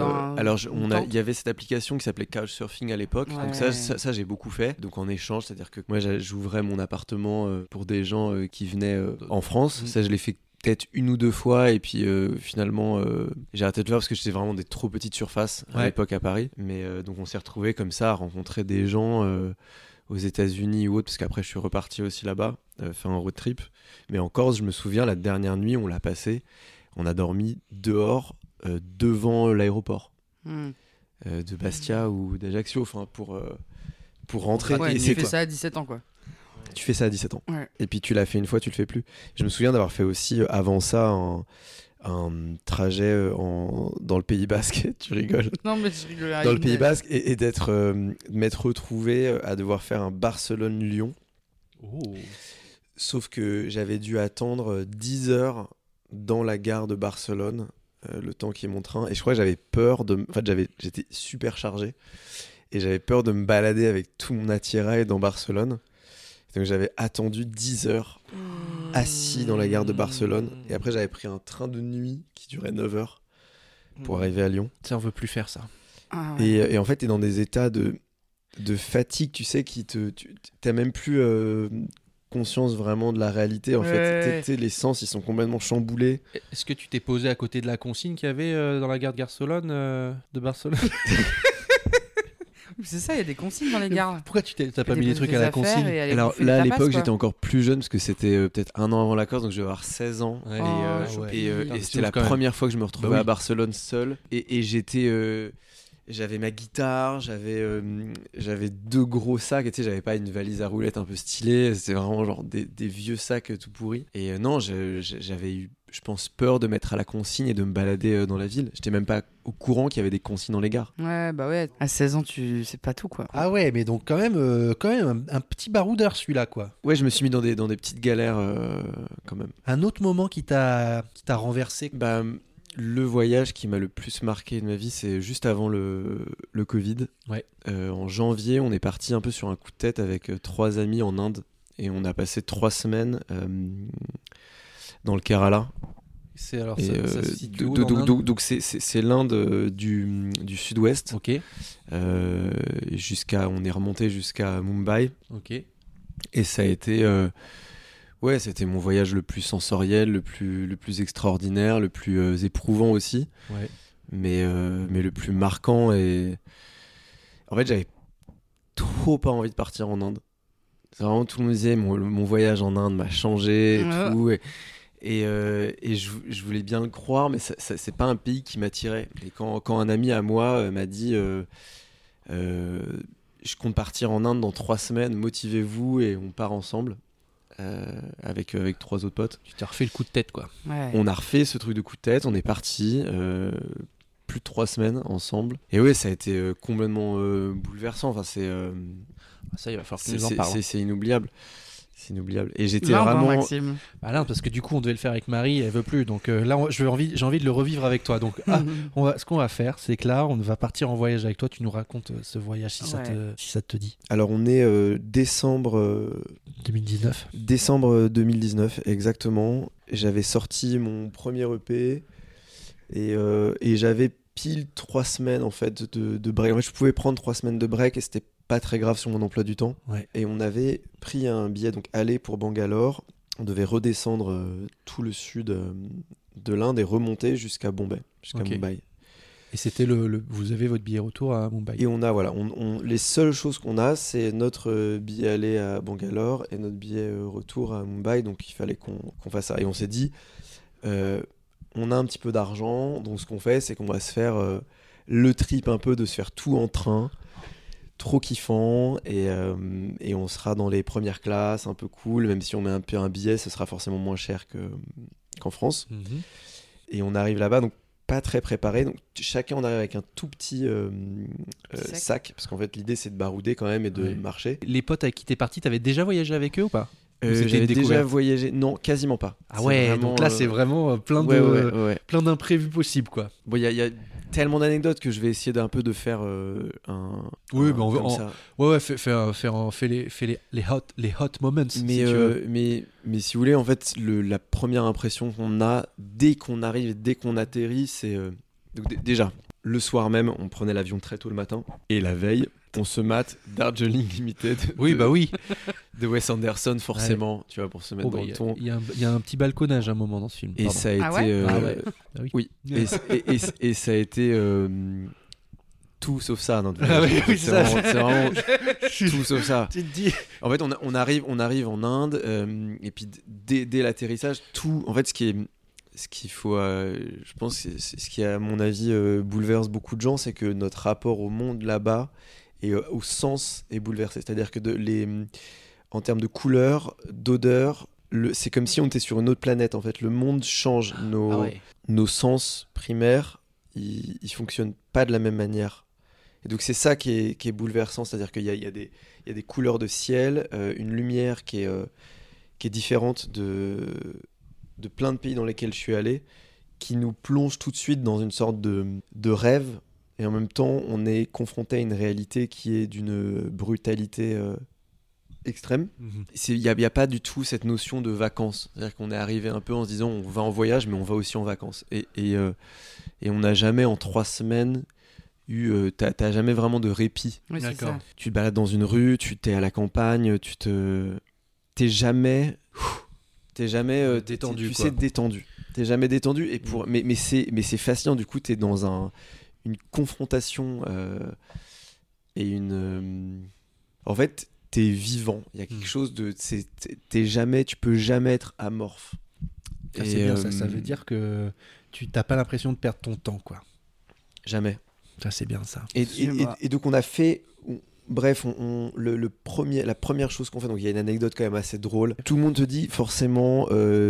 il y avait cette application qui s'appelait Couchsurfing à l'époque, donc ça j'ai beaucoup fait, donc en échange, c'est-à-dire que moi j'ouvrais mon appartement pour des gens qui venaient en France, ça je l'ai fait peut-être 1 ou 2 fois et puis finalement j'ai arrêté de le faire parce que j'étais vraiment des trop petites surfaces à l'époque à Paris, mais donc on s'est retrouvés comme ça à rencontrer des gens aux États-Unis ou autre, parce qu'après je suis reparti aussi là-bas faire un road trip, mais en Corse je me souviens la dernière nuit on l'a passé, on a dormi dehors devant l'aéroport de Bastia ou d'Ajaccio, enfin pour rentrer. Ouais, et tu c'est fais quoi ça à 17 ans quoi. Tu fais ça à 17 ans. Ouais. Et puis tu l'as fait une fois, tu le fais plus. Je me souviens d'avoir fait aussi avant ça un trajet dans le Pays Basque. Tu rigoles. Non mais je rigole. Dans le Pays Basque et de m'être retrouvé à devoir faire un Barcelone-Lyon. Oh. Sauf que j'avais dû attendre 10 heures dans la gare de Barcelone, le temps qu'il y ait mon train. Et je crois que j'avais peur j'étais super chargé. Et j'avais peur de me balader avec tout mon attirail dans Barcelone. Donc j'avais attendu 10 heures assis dans la gare de Barcelone. Et après j'avais pris un train de nuit qui durait 9 heures pour arriver à Lyon. Ça, on veut plus faire ça. Ah, ouais. Et en fait t'es dans des états de fatigue, tu sais, t'as même plus conscience vraiment de la réalité. En fait, les sens ils sont complètement chamboulés. Est-ce que tu t'es posé à côté de la consigne qu'il y avait dans la gare de de Barcelone? C'est ça, il y a des consignes dans les gares. Pourquoi t'as pas mis les trucs à la consigne? Alors là, à l'époque, j'étais encore plus jeune parce que c'était peut-être 1 an avant la Corse, donc je devais avoir 16 ans. Ouais. Et c'était la première fois que je me retrouvais à Barcelone seul. Et j'avais ma guitare, j'avais 2 gros sacs. Et tu sais, j'avais pas une valise à roulettes un peu stylée. C'était vraiment genre des vieux sacs tout pourris. Et non, j'avais eu, je pense, peur de mettre à la consigne et de me balader dans la ville. J'étais même pas au courant qu'il y avait des consignes dans les gares. Ouais, bah ouais. À 16 ans, tu sais pas tout quoi. Ah ouais, mais donc quand même un petit baroudeur celui-là quoi. Ouais, je me suis mis dans des petites galères quand même. Un autre moment qui t'a renversé? Le voyage qui m'a le plus marqué de ma vie, c'est juste avant le Covid. Ouais. En janvier, on est parti un peu sur un coup de tête avec 3 amis en Inde. Et on a passé 3 semaines dans le Kerala. C'est alors Et, ça se situe où dans l'Inde? donc c'est l'Inde du sud-ouest. Ok. On est remonté jusqu'à Mumbai. Ok. Et ça a été... c'était mon voyage le plus sensoriel, le plus extraordinaire, le plus éprouvant aussi. Ouais. Mais le plus marquant. Et en fait, j'avais trop pas envie de partir en Inde. C'est vraiment, tout le monde disait mon voyage en Inde m'a changé et tout. Et je voulais bien le croire, mais c'est pas un pays qui m'attirait. Et quand un ami à moi m'a dit je compte partir en Inde dans 3 semaines, motivez-vous et on part ensemble. Avec 3 autres potes. Tu t'es refait le coup de tête quoi. Ouais. On a refait ce truc de coup de tête, on est parti plus de 3 semaines ensemble. Et ouais, ça a été complètement bouleversant. Enfin, Ça, il va falloir que tu nous en parles. C'est inoubliable. C'est inoubliable. Et j'étais L'Inde, vraiment... Maxime. Là, parce que du coup, on devait le faire avec Marie, elle veut plus. Donc là, j'ai envie de le revivre avec toi. Donc, ce qu'on va faire, c'est que là, on va partir en voyage avec toi. Tu nous racontes ce voyage si ça te dit. Alors, on est décembre 2019. Décembre 2019, exactement. J'avais sorti mon premier EP et j'avais pile 3 semaines en fait de break. En fait, je pouvais prendre 3 semaines de break et c'était pas très grave sur mon emploi du temps. Ouais. Et on avait pris un billet donc aller pour Bangalore. On devait redescendre tout le sud de l'Inde et remonter jusqu'à Bombay, jusqu'à Mumbai. Et c'était vous avez votre billet retour à Mumbai. Et on a les seules choses qu'on a, c'est notre billet aller à Bangalore et notre billet retour à Mumbai. Donc il fallait qu'on fasse ça. Et on s'est dit, on a un petit peu d'argent, donc ce qu'on fait, c'est qu'on va se faire le trip un peu de se faire tout en train, trop kiffant, et on sera dans les premières classes, un peu cool, même si on met un peu un billet, ce sera forcément moins cher qu'en France. Et on arrive là-bas, donc pas très préparé, donc chacun on arrive avec un tout petit sac, parce qu'en fait l'idée c'est de barouder quand même et de marcher. Les potes avec qui t'es parti, t'avais déjà voyagé avec eux ou pas? J'avais déjà voyagé, non, quasiment pas. Ah ouais, vraiment, donc là c'est vraiment plein d'imprévus possibles, quoi. Bon, il y a tellement d'anecdotes que je vais essayer d'un peu de faire oui, mais on veut ça. Fais les hot moments. Mais si vous voulez, en fait, la première impression qu'on a dès qu'on arrive, dès qu'on atterrit, c'est donc déjà le soir même, on prenait l'avion très tôt le matin, et la veille, on se mate Darjeeling Limited. Oui, de Wes Anderson, forcément, tu vois, pour se mettre dans le ton. Il y a un petit balconnage à un moment dans ce film. Et ça a été. Oui. Et ça a été. Tout sauf ça. Non, c'est vraiment tout sauf ça. Tu te dis. En fait, on arrive en Inde, et puis dès l'atterrissage, tout. En fait, ce qu'il faut, je pense, ce qui, à mon avis, bouleverse beaucoup de gens, c'est que notre rapport au monde là-bas et au sens est bouleversé. C'est-à-dire que en termes de couleur, d'odeur, c'est comme si on était sur une autre planète. En fait, le monde change. Nos sens primaires, ils fonctionnent pas de la même manière. Et donc c'est ça qui est bouleversant. C'est-à-dire qu'il y a des couleurs de ciel, une lumière qui est différente de plein de pays dans lesquels je suis allé, qui nous plonge tout de suite dans une sorte de rêve. Et en même temps, on est confronté à une réalité qui est d'une brutalité extrême. Il n'y a pas du tout cette notion de vacances. C'est-à-dire qu'on est arrivé un peu en se disant on va en voyage, mais on va aussi en vacances. Et on n'a jamais, en 3 semaines, t'as jamais vraiment de répit. Oui, c'est ça. Tu te balades dans une rue, tu t'es à la campagne, t'es jamais détendu. Tu sais, détendu. T'es jamais détendu. Mais c'est fascinant. Du coup, t'es dans une confrontation et en fait, t'es vivant. Il y a quelque chose de. Tu peux jamais être amorphe. Ça, c'est bien, ça veut dire que tu n'as pas l'impression de perdre ton temps, quoi. Jamais. Ça, c'est bien ça. Et donc, on a fait. Bref, la première chose qu'on fait, donc il y a une anecdote quand même assez drôle. Tout le monde te dit forcément,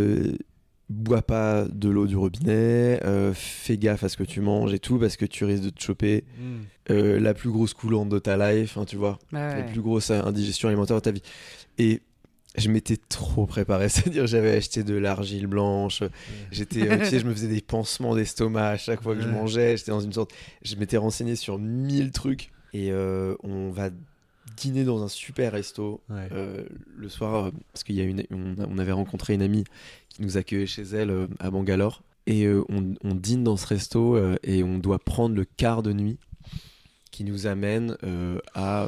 bois pas de l'eau du robinet, fais gaffe à ce que tu manges et tout, parce que tu risques de te choper la plus grosse coulante de ta life, hein, tu vois, la plus grosse indigestion alimentaire de ta vie. Et je m'étais trop préparé, c'est-à-dire j'avais acheté de l'argile blanche, j'étais, tu sais, je me faisais des pansements d'estomac à chaque fois que je mangeais, j'étais dans une sorte, je m'étais renseigné sur 1000 trucs. Et on va dîner dans un super resto le soir, parce qu'on avait rencontré une amie qui nous accueillait chez elle à Bangalore. Et on dîne dans ce resto et on doit prendre le quart de nuit qui nous amène à...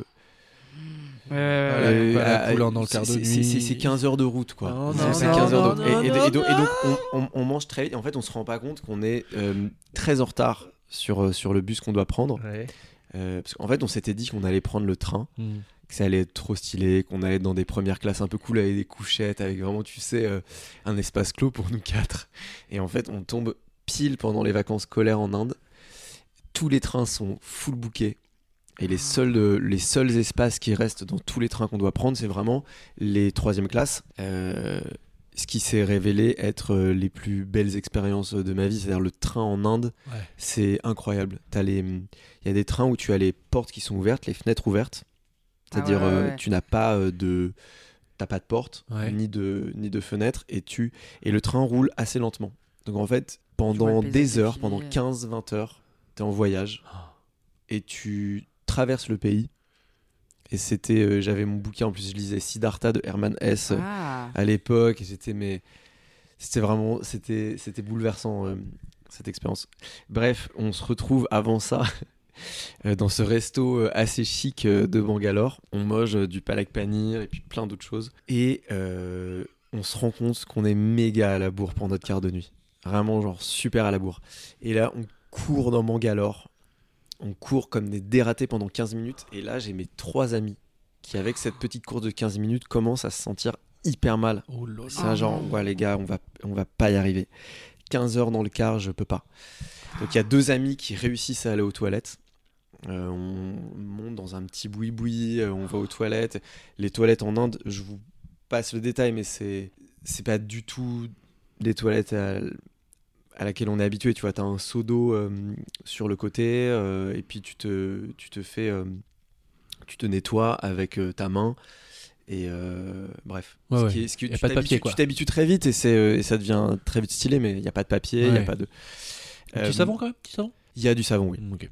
coulant dans le quart de nuit. C'est 15 heures de route, quoi. C'est 15 heures de route. Et donc on mange très vite. En fait, on se rend pas compte qu'on est très en retard sur le bus qu'on doit prendre. Parce qu'en fait, on s'était dit qu'on allait prendre le train, que ça allait être trop stylé, qu'on allait être dans des premières classes un peu cool avec des couchettes, avec vraiment, tu sais, un espace clos pour nous 4. Et en fait, on tombe pile pendant les vacances scolaires en Inde. Tous les trains sont full bookés. Et les seuls espaces qui restent dans tous les trains qu'on doit prendre, c'est vraiment les 3e classes. Ce qui s'est révélé être les plus belles expériences de ma vie, c'est-à-dire le train en Inde, c'est incroyable. Il y a des trains où tu as les portes qui sont ouvertes, les fenêtres ouvertes, c'est-à-dire tu n'as pas t'as pas de porte ni de fenêtre, et le train roule assez lentement. Donc en fait, pendant des heures, pendant 15-20 heures, t'es en voyage et tu traverses le pays. Et c'était, j'avais mon bouquin, en plus je lisais Siddhartha de Hermann Hesse à l'époque, et c'était vraiment bouleversant cette expérience. Bref, on se retrouve avant ça dans ce resto assez chic de Bangalore. On mange du palak paneer et puis plein d'autres choses. Et on se rend compte qu'on est méga à la bourre pour notre quart de nuit. Vraiment genre super à la bourre. Et là, on court dans Bangalore. On court comme des dératés pendant 15 minutes. Et là, j'ai mes 3 amis qui, avec cette petite course de 15 minutes, commencent à se sentir hyper mal. C'est genre, ouais les gars, on va pas y arriver. 15 heures dans le car, je peux pas. Donc il y a 2 amis qui réussissent à aller aux toilettes. On monte dans un petit boui-boui, on va aux toilettes. Les toilettes en Inde, je vous passe le détail, mais c'est pas du tout des toilettes à laquelle on est habitué. Tu vois, t'as un seau d'eau sur le côté, et puis tu te nettoies avec ta main. Et bref, Y a pas de papier, quoi. Tu t'habitues très vite et ça devient très vite stylé, mais il n'y a pas de papier, il y a pas de... Du savon quand même, petit savon. Il y a du savon, oui. Ok.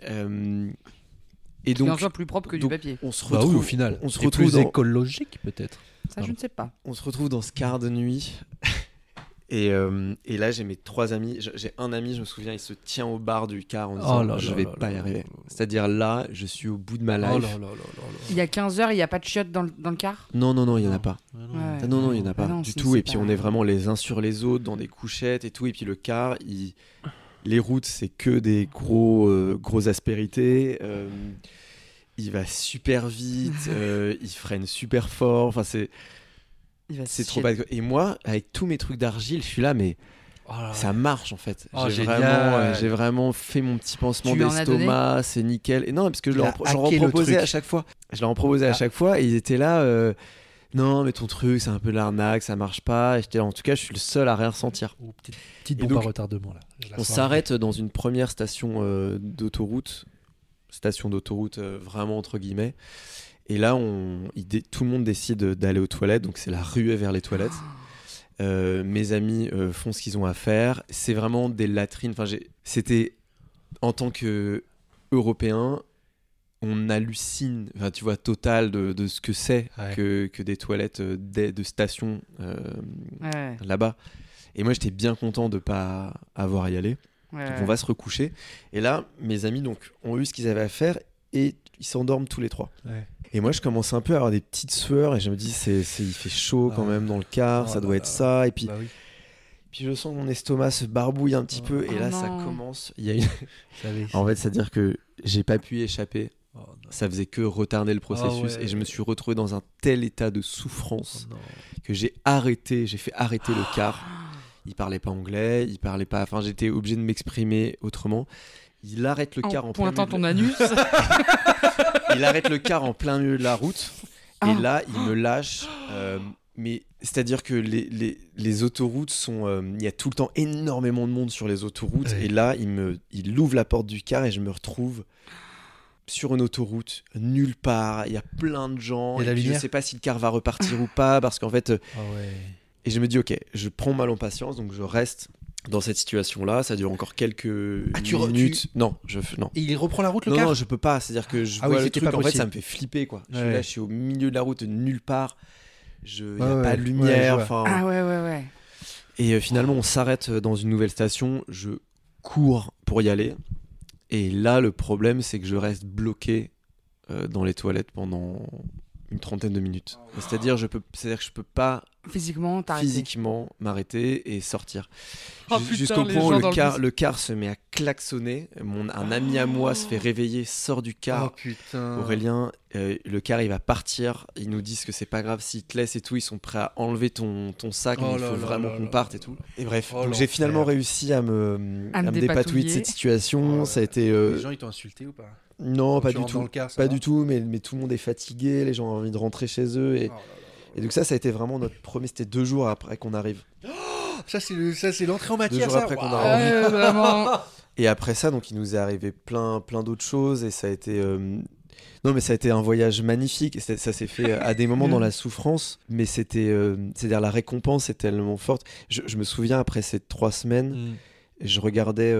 Et donc, c'est plus propre que du papier. on se retrouve, au final. on se Et retrouve plus dans, écologique peut-être. Ça, je ne sais pas. on se retrouve dans ce quart de nuit. Et là, j'ai mes 3 amis. J'ai un ami, je me souviens, il se tient au bar du car en disant je vais pas y arriver. C'est-à-dire là, je suis au bout de ma life. Il y a 15 heures, il n'y a pas de chiottes dans le car. Non, il y en a pas. Ouais. Non, il y en a pas non, du c'est- tout. c'est Et puis pas- on est vraiment les uns sur les autres dans des couchettes et tout. Et puis le car, les routes, c'est que des grosses aspérités. Il va super vite, il freine super fort. Enfin, c'est trop bad. Et moi, avec tous mes trucs d'argile, je suis là, mais ça marche en fait. Oh, J'ai vraiment fait mon petit pansement Tu lui en as d'estomac, c'est nickel. Et non, parce que je Il a leur en hacké le proposais truc. à chaque fois. Je leur en proposais à chaque fois et ils étaient là. Non, mais ton truc, c'est un peu de l'arnaque, ça marche pas. Et j'étais là, en tout cas, je suis le seul à rien ressentir. Petite Et bombe à donc, retardement là. On s'arrête dans une première station d'autoroute. Station d'autoroute vraiment entre guillemets. Et là, tout le monde décide d'aller aux toilettes. Donc c'est la ruée vers les toilettes. Mes amis font ce qu'ils ont à faire. C'est vraiment des latrines. Enfin, c'était en tant que Européen, on hallucine. Enfin, tu vois, total de ce que c'est que des toilettes de station là-bas. Et moi, j'étais bien content de pas avoir à y aller. Donc on va se recoucher. Et là, mes amis ont eu ce qu'ils avaient à faire et ils s'endorment tous les 3. Ouais. Et moi, je commence un peu à avoir des petites sueurs et je me dis, il fait chaud quand même dans le car, ça doit être ça. Et puis, puis je sens que mon estomac se barbouille un petit peu et là, ça commence. Il y a en fait, c'est-à-dire que j'ai pas pu y échapper. Ça faisait que retarder le processus et je me suis retrouvé dans un tel état de souffrance que j'ai fait arrêter le car. Il parlait pas anglais, il parlait pas. Enfin, j'étais obligé de m'exprimer autrement. Il arrête le car en pointant plein ton anus. Il arrête le car en plein milieu de la route et là, il me lâche. Mais c'est-à-dire que les autoroutes sont. Il y a tout le temps énormément de monde sur les autoroutes et là, il ouvre la porte du car et je me retrouve sur une autoroute nulle part. Il y a plein de gens. Et puis je sais pas si le car va repartir ou pas parce qu'en fait. Et je me dis, ok, je prends mal en patience, donc je reste dans cette situation-là. Ça dure encore quelques minutes. Non. Et il reprend la route, le car ? Non, je peux pas. C'est-à-dire que je vois le truc, en fait, ça me fait flipper, quoi. Je suis au milieu de la route, nulle part. Il n'y a pas de lumière. Ouais. Et finalement, on s'arrête dans une nouvelle station. Je cours pour y aller. Et là, le problème, c'est que je reste bloqué dans les toilettes pendant une trentaine de minutes. C'est-à-dire que je peux pas physiquement m'arrêter et sortir. Jusqu'au point où le car se met à klaxonner. Un ami à moi se fait réveiller, sort du car. Oh putain. Aurélien, le car il va partir. Ils nous disent que c'est pas grave s'ils te laissent et tout. Ils sont prêts à enlever ton sac. Mais il faut vraiment qu'on parte et tout. Et bref, donc j'ai finalement réussi à me dépatouiller de cette situation. Ça a été. Les gens ils t'ont insulté ou pas ? Non, pas du tout. Pas du tout, mais tout le monde est fatigué, les gens ont envie de rentrer chez eux. Et donc ça a été vraiment notre premier, c'était 2 jours après qu'on arrive. Ça c'est l'entrée en matière, 2 jours après qu'on arrive. Vraiment. Et après ça, donc il nous est arrivé plein d'autres choses et ça a été... Non mais ça a été un voyage magnifique, ça s'est fait à des moments dans la souffrance, mais c'est-à-dire la récompense est tellement forte. Je me souviens après ces 3 semaines, je regardais...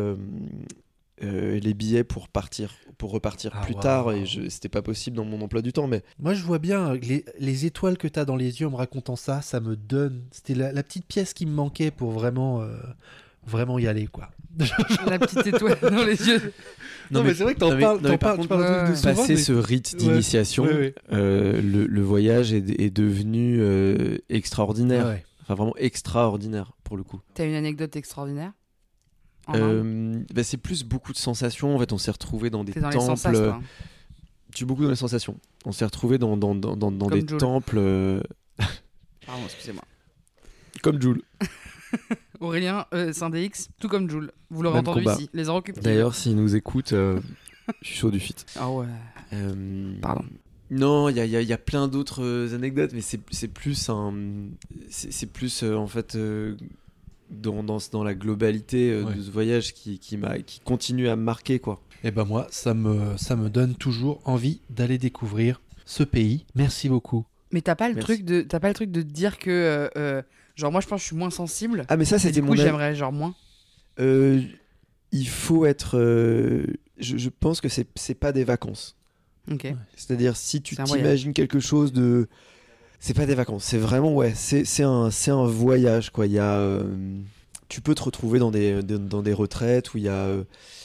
les billets pour repartir plus tard et c'était pas possible dans mon emploi du temps, mais moi je vois bien les étoiles que t'as dans les yeux en me racontant ça me donne, c'était la petite pièce qui me manquait pour vraiment y aller, quoi. La petite étoile dans les yeux. Non mais c'est vrai que tu parles de souvent, passer ce rite d'initiation, le voyage est devenu extraordinaire. Enfin vraiment extraordinaire pour le coup. T'as une anecdote extraordinaire? C'est plus beaucoup de sensations. En fait, on s'est retrouvés dans des temples. Les sensations, toi. Je suis beaucoup dans les sensations. On s'est retrouvés dans des Joule. temples. Pardon, excusez-moi. Comme Jules. Aurélien, Syndéx, tout comme Jules. Vous l'aurez Même entendu combat. ici. Les enrecupés. D'ailleurs, s'ils nous écoutent, je suis chaud du feat. Ah ouais. Pardon. Non, il y a plein d'autres anecdotes, mais c'est plus en fait dans la globalité de ce voyage qui continue à me marquer, quoi. Et ben moi, ça me donne toujours envie d'aller découvrir ce pays. Merci beaucoup. Mais t'as pas le Merci. truc de te dire que genre moi je pense que je suis moins sensible. Ah, mais ça, Et c'était du coup mon j'aimerais genre moins. il faut être. Je pense que c'est pas des vacances. Ok. C'est-à-dire, si tu C'est un t'imagines quelque chose de. C'est pas des vacances, c'est vraiment, ouais, c'est un voyage, quoi. Tu peux te retrouver dans des retraites où il y a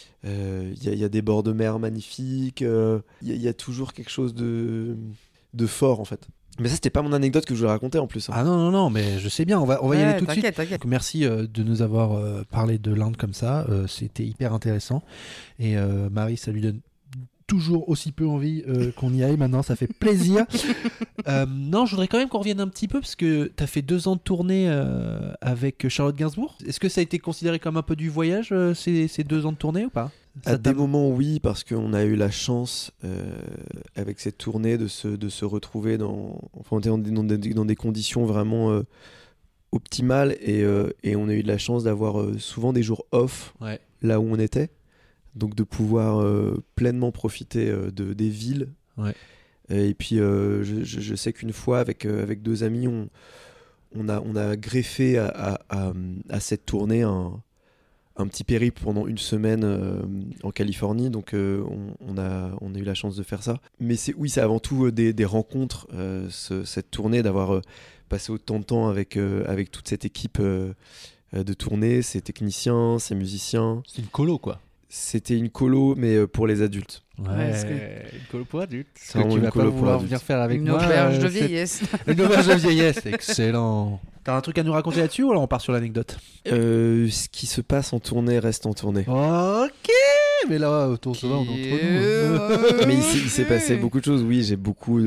des bords de mer magnifiques, il y a toujours quelque chose de fort, en fait. Mais ça, c'était pas mon anecdote que je voulais raconter en plus. Ah non, mais je sais bien, on va y aller tout de suite. T'inquiète. Donc, merci de nous avoir parlé de l'Inde comme ça, c'était hyper intéressant. Et Marie, ça lui donne toujours aussi peu envie qu'on y aille maintenant, ça fait plaisir. Non, je voudrais quand même qu'on revienne un petit peu parce que tu as fait 2 ans de tournée avec Charlotte Gainsbourg. Est-ce que ça a été considéré comme un peu du voyage ces 2 ans de tournée ou pas? À des moments, oui, parce qu'on a eu la chance, avec cette tournée, de se retrouver on était dans des conditions vraiment optimales, et on a eu de la chance d'avoir souvent des jours off, Ouais. là où on était, donc de pouvoir pleinement profiter des villes. Ouais. Et puis, je sais qu'une fois, avec 2 amis, on a greffé à cette tournée un petit périple pendant 1 semaine en Californie, donc on a eu la chance de faire ça. Mais c'est avant tout des rencontres, cette tournée, d'avoir passé autant de temps avec toute cette équipe de tournée, ces techniciens, ces musiciens. C'est une colo, quoi. C'était une colo, mais pour les adultes. Ouais, une colo pour adultes. C'est Ce que vraiment tu une vas pas colo pour vouloir adultes. venir faire avec Une moi. auberge de c'est- vieillesse. Une auberge de vieillesse, excellent. T'as un truc à nous raconter là-dessus ou alors on part sur l'anecdote? Ce qui se passe en tournée reste en tournée. Ok, mais là, autour de ça, on est entre nous. Mais il s'est passé beaucoup de choses. Oui, j'ai beaucoup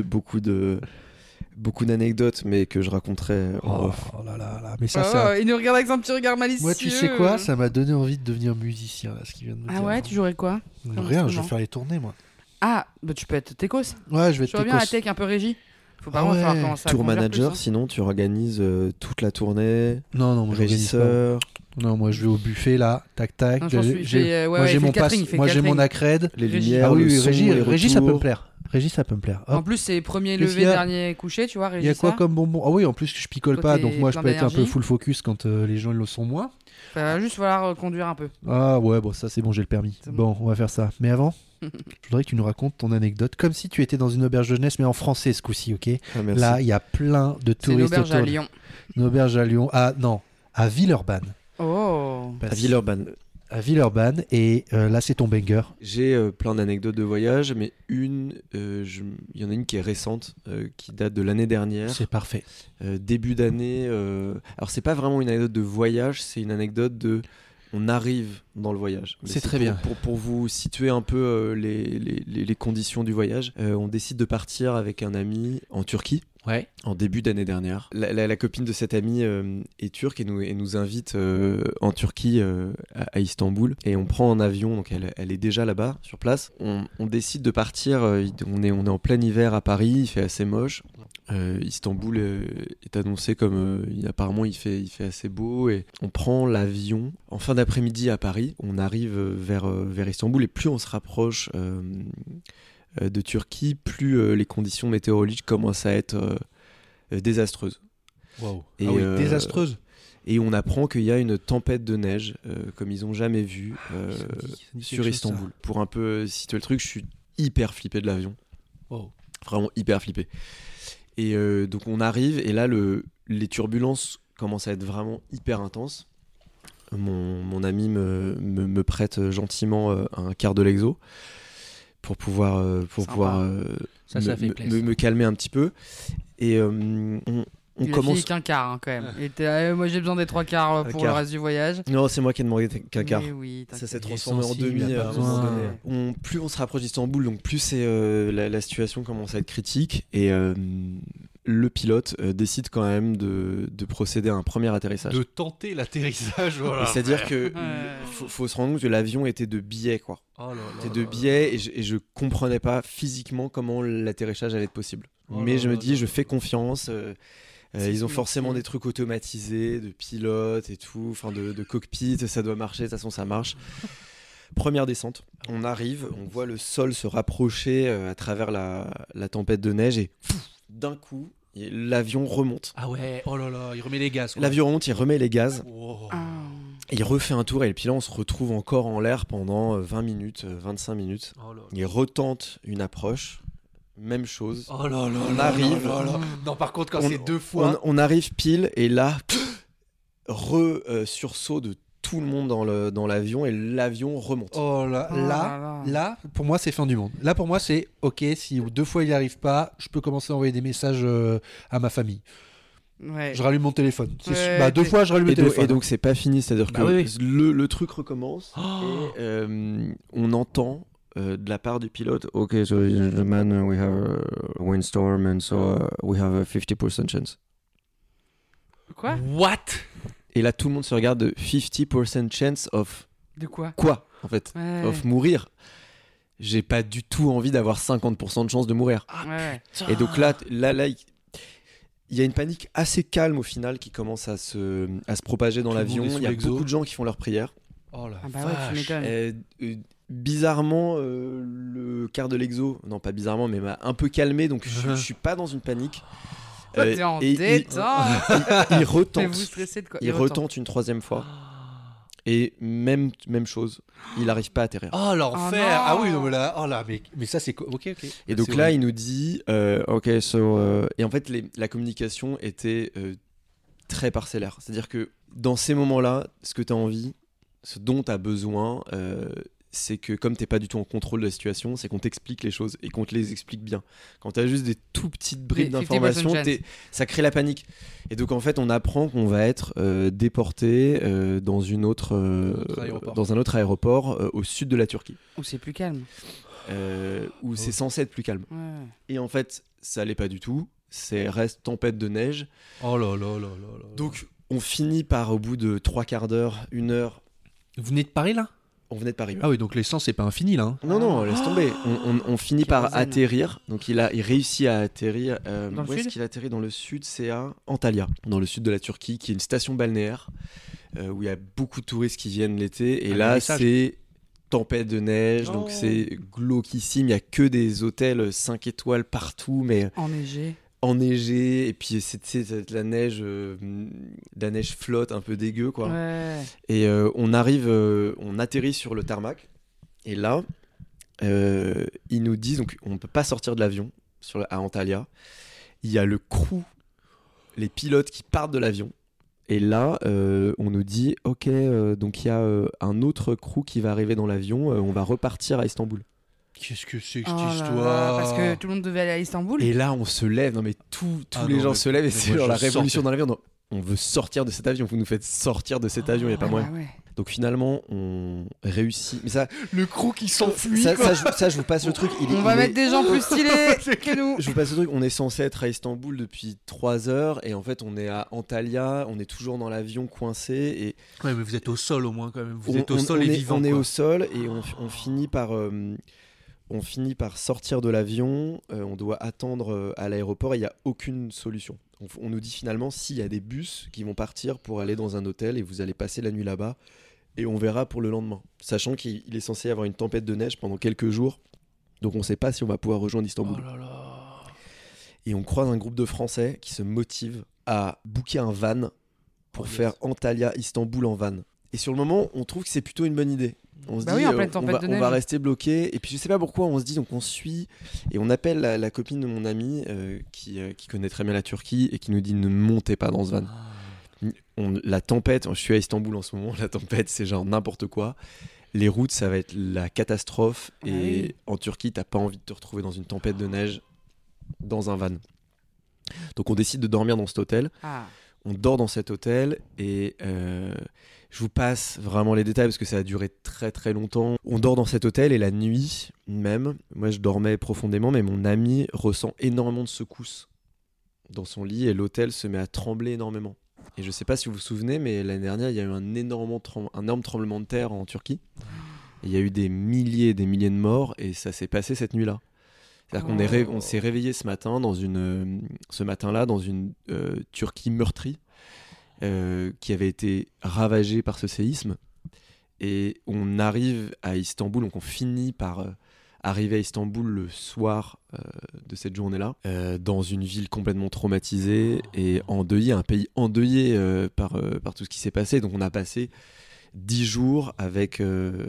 d'anecdotes, mais que je raconterai en off. Oh là là là, mais ça, Il nous regarde avec son petit regard malicieux. moi, tu sais quoi, ça m'a donné envie de devenir musicien, là, ce qu'il vient de me dire. Ah ouais, tu jouerais quoi? Rien, je instrument vais faire les tournées, moi. Ah, bah tu peux être techos. Ouais, je vais Je être reviens à techos. tech un peu régie. Faut pas Ah vraiment falloir ouais. commencer à Tour conduire manager, plus, hein. sinon tu organises toute la tournée. Non, moi, j'organise pas. Régisseur, Non, moi, je vais au buffet, là, tac, tac. Non, je pense qu'il fait, Moi, j'ai il fait mon le pass, catering, il fait moi, le j'ai mon catering. les accred. Régie. lumières, Ah oui, le oui, son, les Régie, ça peut me retours. plaire. Régie, ça peut me plaire. Hop. En plus, c'est premier Qu'est-ce levé, qu'il y a dernier couché, tu vois, Il y a Régis. quoi comme bonbon? Ah oui, en plus, je picole Côté pas, donc moi, je plein peux être un peu d'énergie. full focus quand les gens ils le sont moins. Va juste falloir conduire un peu. Ah ouais, bon, ça, c'est bon, j'ai le permis. C'est Bon, on va faire ça. Mais avant, je voudrais que tu nous racontes ton anecdote, comme si tu étais dans une auberge de jeunesse, mais en français ce coup-ci, ok? Ah, merci. Là, il y a plein de C'est une touristes auberge à autour. Lyon. Une auberge à Lyon. Ah non, à Villeurbanne. Oh. à Villeurbanne. À Villeurbanne, et là, c'est ton banger. J'ai plein d'anecdotes de voyage, mais il y en a une qui est récente, qui date de l'année dernière, C'est parfait. début d'année. Alors c'est pas vraiment une anecdote de voyage, c'est une anecdote de on arrive dans le voyage. Mais C'est très pour- bien. Pour vous situer un peu les conditions du voyage, on décide de partir avec un ami en Turquie. Ouais. En début d'année dernière. La copine de cet ami est turque et nous invite en Turquie, à Istanbul. Et on prend un avion, donc elle est déjà là-bas, sur place. On décide de partir, on est en plein hiver à Paris, il fait assez moche. Istanbul est annoncé comme... apparemment il fait assez beau. Et on prend l'avion en fin d'après-midi à Paris. On arrive vers Istanbul et plus on se rapproche... de Turquie, plus les conditions météorologiques commencent à être désastreuses. Wow. Et, Ah oui, désastreuse. Et on apprend qu'il y a une tempête de neige, comme ils n'ont jamais vu, Ça me dit sur quelque chose, Istanbul. Pour un peu situer le truc, je suis hyper flippé de l'avion. ça. Wow. Vraiment hyper flippé. Et donc on arrive, et là, les turbulences commencent à être vraiment hyper intenses. Mon ami me prête gentiment un quart de l'exo pour pouvoir, Ça fait plaisir. me calmer un petit peu. Et on Il a commence... fini qu'un quart hein, quand même. Il était, moi j'ai besoin des 3 quarts Un pour quart. le reste du voyage. Non, c'est moi qui ai demandé qu'un quart. Mais oui, Ça s'est t'inquiète. transformé en sensible, demi il a pas à un moment besoin. donné. Plus on se rapproche d'Istanbul, donc plus la situation commence à être critique. Et le pilote décide quand même de procéder à un premier atterrissage. De tenter l'atterrissage, voilà. C'est-à-dire que faut se rendre compte que l'avion était de biais, quoi. Oh là là C'était de biais et je comprenais pas physiquement comment l'atterrissage allait être possible. Mais je me dis, je fais confiance. Ils ont forcément des trucs automatisés, de pilote et tout, enfin de cockpit, ça doit marcher, de toute façon ça marche. Première descente, on arrive, on voit le sol se rapprocher à travers la tempête de neige et d'un coup, l'avion remonte. Ah ouais, oh là là, il remet les gaz. Quoi. L'avion remonte, il remet les gaz, Oh. il refait un tour et puis là on se retrouve encore en l'air pendant 20 minutes, 25 minutes. Oh là là. Il retente une approche, même chose. Oh là là, On là arrive. là là. Non, par contre, quand c'est deux fois. On arrive pile et là, sursaut de tout le monde dans l'avion et l'avion remonte. Oh là, Oh là, là. là, pour moi, c'est fin du monde. Là, pour moi, c'est ok, si 2 fois il n'y arrive pas, je peux commencer à envoyer des messages à ma famille. Ouais. Je rallume mon téléphone. Ouais, 2 fois, je rallume le téléphone. Et donc c'est pas fini, c'est-à-dire Bah que oui. le truc recommence Oh. et on entend de la part du pilote, ok, so gentlemen, we have a windstorm and so we have a 50% chance. Quoi ? What? Et là tout le monde se regarde de 50% chance of De quoi ? quoi en fait, Ouais. of mourir. J'ai pas du tout envie d'avoir 50% de chance de mourir. Ouais. Et donc là il y a une panique assez calme au final qui commence à se propager dans Tout le l'avion. monde est sous Il y a l'exo. beaucoup de gens qui font leur prière. Oh la Ah bah ouais, tu vache. m'étonnes. Bizarrement, le quart de l'exo, non pas bizarrement, mais m'a un peu calmé, donc je suis pas dans une panique. T'es en et détente. il Mais retente, vous stressez de quoi ? il retente une troisième fois. Et même chose, il arrive pas à atterrir. Oh l'enfer. Oh non. Ah oui, non, mais là, oh là, mais ça c'est ok. Et donc C'est là, horrible. il nous dit, ok, et en fait, la communication était très parcellaire. C'est-à-dire que dans ces moments-là, ce que tu as envie, ce dont tu as besoin, c'est que comme t'es pas du tout en contrôle de la situation, c'est qu'on t'explique les choses et qu'on te les explique bien. Quand t'as juste des tout petites bribes Des 50% d'informations, chance. ça crée la panique. Et donc en fait, on apprend qu'on va être déporté dans un autre aéroport au sud de la Turquie, Ou c'est plus calme. où c'est censé être plus calme. Ouais. Et en fait, ça l'est pas du tout. C'est reste tempête de neige. Oh là là là là là. Donc on finit par, au bout de 3/4 d'heure, 1 heure, Vous venez de Paris là? on venait de Paris. Ah oui, donc l'essence c'est pas infini là. Hein. Non, laisse tomber. On finit par Kérosène. atterrir. Donc il réussit à atterrir. Dans le où est-ce sud qu'il atterrit dans le sud? C'est à Antalya, dans le sud de la Turquie, qui est une station balnéaire où il y a beaucoup de touristes qui viennent l'été. Et Un là, vernissage. c'est tempête de neige, donc c'est glauquissime. Il y a que des hôtels 5 étoiles partout, mais Enneigé. enneigés. Et puis c'est de la neige flotte, un peu dégueu, quoi. Ouais. Et on atterrit sur le tarmac. Et là, ils nous disent, donc on ne peut pas sortir de l'avion à Antalya. Il y a le crew, les pilotes qui partent de l'avion. Et là, on nous dit, ok, donc il y a un autre crew qui va arriver dans l'avion. On va repartir à Istanbul. Qu'est-ce que c'est que Oh cette là histoire? là, parce que tout le monde devait aller à Istanbul. Et là, on se lève. Non mais tous Ah les non, gens mais- se lèvent et mais c'est moi, genre je la révolution sortais. dans l'avion. Non, on veut sortir de cet avion. Vous nous faites sortir de cet avion. Il y a pas Ouais, moyen. bah ouais. Donc finalement, on réussit. Mais ça, Le crew qui s'enfuit. ça, je vous passe le truc. On va mettre des gens plus stylés que nous. Je vous passe le truc, on est censé être à Istanbul depuis 3 heures et en fait on est à Antalya, on est toujours dans l'avion coincé et Ouais, mais vous êtes au sol au moins quand même. Vous on, êtes au sol on et est, vivant. on est quoi. au sol et on finit par sortir de l'avion, on doit attendre à l'aéroport et il n'y a aucune solution. On nous dit finalement s'il y a des bus qui vont partir pour aller dans un hôtel et vous allez passer la nuit là-bas et on verra pour le lendemain. Sachant qu'il est censé y avoir une tempête de neige pendant quelques jours, donc on ne sait pas si on va pouvoir rejoindre Istanbul. Oh là là. Et on croise un groupe de Français qui se motivent à booker un van pour faire Antalya-Istanbul en van. Et sur le moment, on trouve que c'est plutôt une bonne idée. On se Bah dit, oui, en pleine tempête de on neige. va rester bloqué. Et puis je sais pas pourquoi, on se dit, donc on suit. Et on appelle la copine de mon ami qui connaît très bien la Turquie et qui nous dit, ne montez pas dans ce van. La tempête, je suis à Istanbul en ce moment, la tempête c'est genre n'importe quoi. Les routes ça va être la catastrophe Ah et oui. en Turquie t'as pas envie de te retrouver dans une tempête de neige dans un van. Donc on décide de dormir dans cet hôtel. Ah. On dort dans cet hôtel et je vous passe vraiment les détails parce que ça a duré très très longtemps. On dort dans cet hôtel et la nuit même, moi je dormais profondément mais mon ami ressent énormément de secousses dans son lit et l'hôtel se met à trembler énormément. Et je sais pas si vous vous souvenez, mais l'année dernière, il y a eu un énorme tremblement de terre en Turquie. Et il y a eu des milliers et des milliers de morts et ça s'est passé cette nuit-là. C'est-à-dire qu'on s'est réveillé ce matin-là dans une Turquie meurtrie qui avait été ravagée par ce séisme. Et on arrive à Istanbul, donc on finit par arriver à Istanbul le soir de cette journée-là, dans une ville complètement traumatisée et endeuillée, un pays endeuillé par tout ce qui s'est passé. Donc on a passé 10 jours avec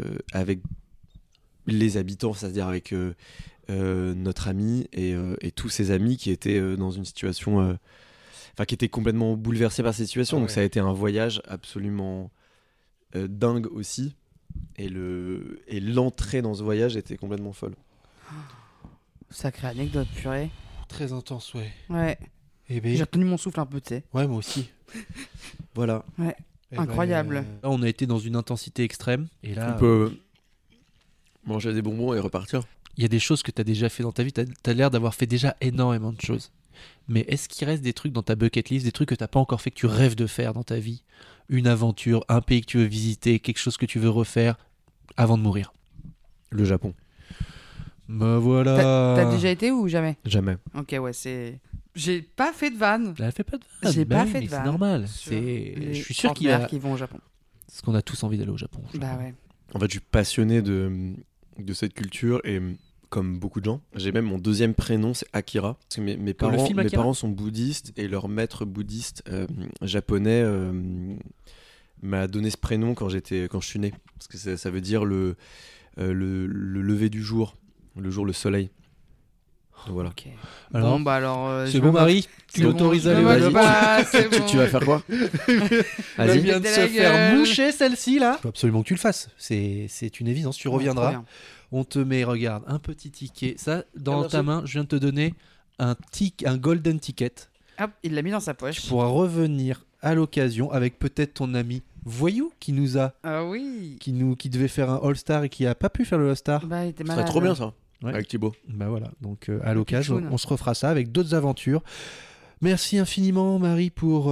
les habitants, c'est-à-dire avec notre ami et tous ses amis qui étaient dans une situation... qui étaient complètement bouleversés par cette situation. Donc ça a été un voyage absolument dingue aussi. Et l'entrée dans ce voyage était complètement folle. Sacrée anecdote, purée. Très intense, ouais. Ouais. Eh ben... J'ai retenu mon souffle un peu, tu sais. Ouais, moi aussi. Voilà. Ouais. Eh Incroyable. Là, on a été dans une intensité extrême. Et là, on peut manger des bonbons et repartir. Il y a des choses que tu as déjà fait dans ta vie. Tu as l'air d'avoir fait déjà énormément de choses. Mais est-ce qu'il reste des trucs dans ta bucket list, des trucs que tu n'as pas encore fait, que tu rêves de faire dans ta vie? Une aventure, un pays que tu veux visiter, quelque chose que tu veux refaire avant de mourir? Le Japon. Bah voilà. T'as déjà été ou jamais? Jamais. Ok, ouais, c'est... J'ai pas fait de vanne. Elle fait pas de vanne. J'ai pas oui, fait de mais vanne. c'est normal. Les Je suis sûr qu'il y a... trentenaires qui vont au Japon. Parce qu'on a tous envie d'aller au Japon. je Bah crois. ouais. En fait, je suis passionné de cette culture et comme beaucoup de gens, j'ai même mon deuxième prénom, c'est Akira. Parce que mes parents sont bouddhistes et leur maître bouddhiste japonais m'a donné ce prénom quand je suis né. Parce que ça veut dire le lever du jour, le soleil. Donc voilà. Ok. Alors, bon, bah alors... c'est bon, Marie? Tu C'est l'autorises bon, à je aller me au moque Japon? pas, c'est bon. Tu vas faire quoi? Elle Vas-y. vient de Péter se la faire gueule. moucher celle-ci là. Il faut absolument que tu le fasses. C'est une évidence. Tu Ouais, trop reviendras. bien. On te met, regarde, un petit ticket. Ça, dans merci. ta main, je viens de te donner un golden ticket. Hop, il l'a mis dans sa poche. Tu pourras revenir à l'occasion avec peut-être ton ami Voyou qui nous a, Ah oui. qui devait faire un All-Star et qui a pas pu faire le All-Star. Bah, il était Ça malade. serait trop bien ça. Ouais. Avec Thibaut. Bah voilà, donc à l'occasion, pitchoun. on se refera ça avec d'autres aventures. Merci infiniment Marie pour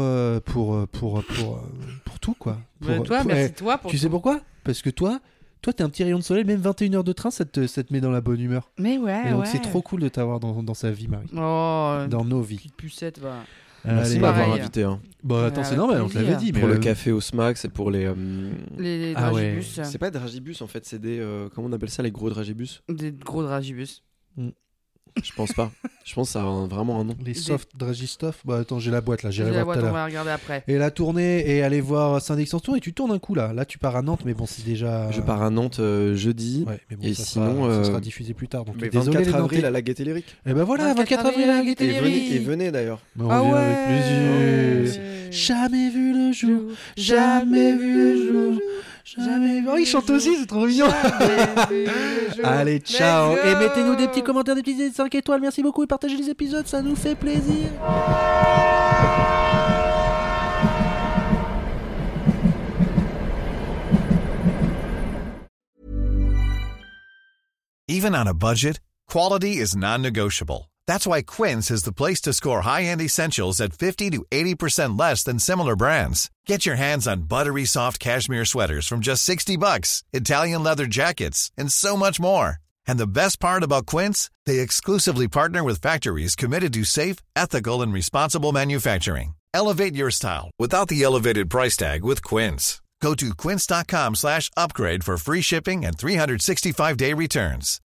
tout quoi. Bah, toi, merci toi pour Tu sais pourquoi? Parce que toi t'es un petit rayon de soleil, même 21 heures de train, ça te met dans la bonne humeur. Mais ouais, Et donc ouais. c'est trop cool de t'avoir dans sa vie, Marie. Oh, Dans nos vies. petite pucette, va. Merci Allez. de m'avoir pareil. invité. Hein. Bon, attends, Avec c'est normal, on te l'avait plaisir. dit. Mais Pour le café au SMAC, c'est pour les... Les Ah ouais. dragibus. C'est pas des dragibus en fait, c'est des... comment on appelle ça, les gros dragibus? Des gros dragibus. Je pense pas. Je pense que ça a vraiment un nom. Les soft Dragistoff. Bah attends, j'ai la boîte là, j'irai J'ai la voir tout boîte, à on l'heure. va regarder après. Et la tournée et aller voir Saint-Extension et tu tournes un coup là. Là tu pars à Nantes, mais bon c'est déjà. Je pars à Nantes jeudi. Ouais, mais bon, Et ça sinon, ça sera diffusé plus tard. Donc Mais désolé 24 les avril Nantais. à la Gaîté Lyrique. Et ben voilà, 24 avril à la Gaîté Et Lyrique. venez d'ailleurs. Mais on Ah revient ouais. avec plaisir. Jamais vu le jour, jamais vu le jour, jamais vu. Oh, il chante aussi, c'est trop mignon. Allez, ciao. Et mettez-nous des petits commentaires, des petits 5 étoiles. Merci beaucoup et partagez les épisodes, ça nous fait plaisir. Even on a budget, quality is non-negotiable. That's why Quince is the place to score high-end essentials at 50 to 80% less than similar brands. Get your hands on buttery soft cashmere sweaters from just $60, Italian leather jackets, and so much more. And the best part about Quince, they exclusively partner with factories committed to safe, ethical, and responsible manufacturing. Elevate your style without the elevated price tag with Quince. Go to quince.com/upgrade for free shipping and 365-day returns.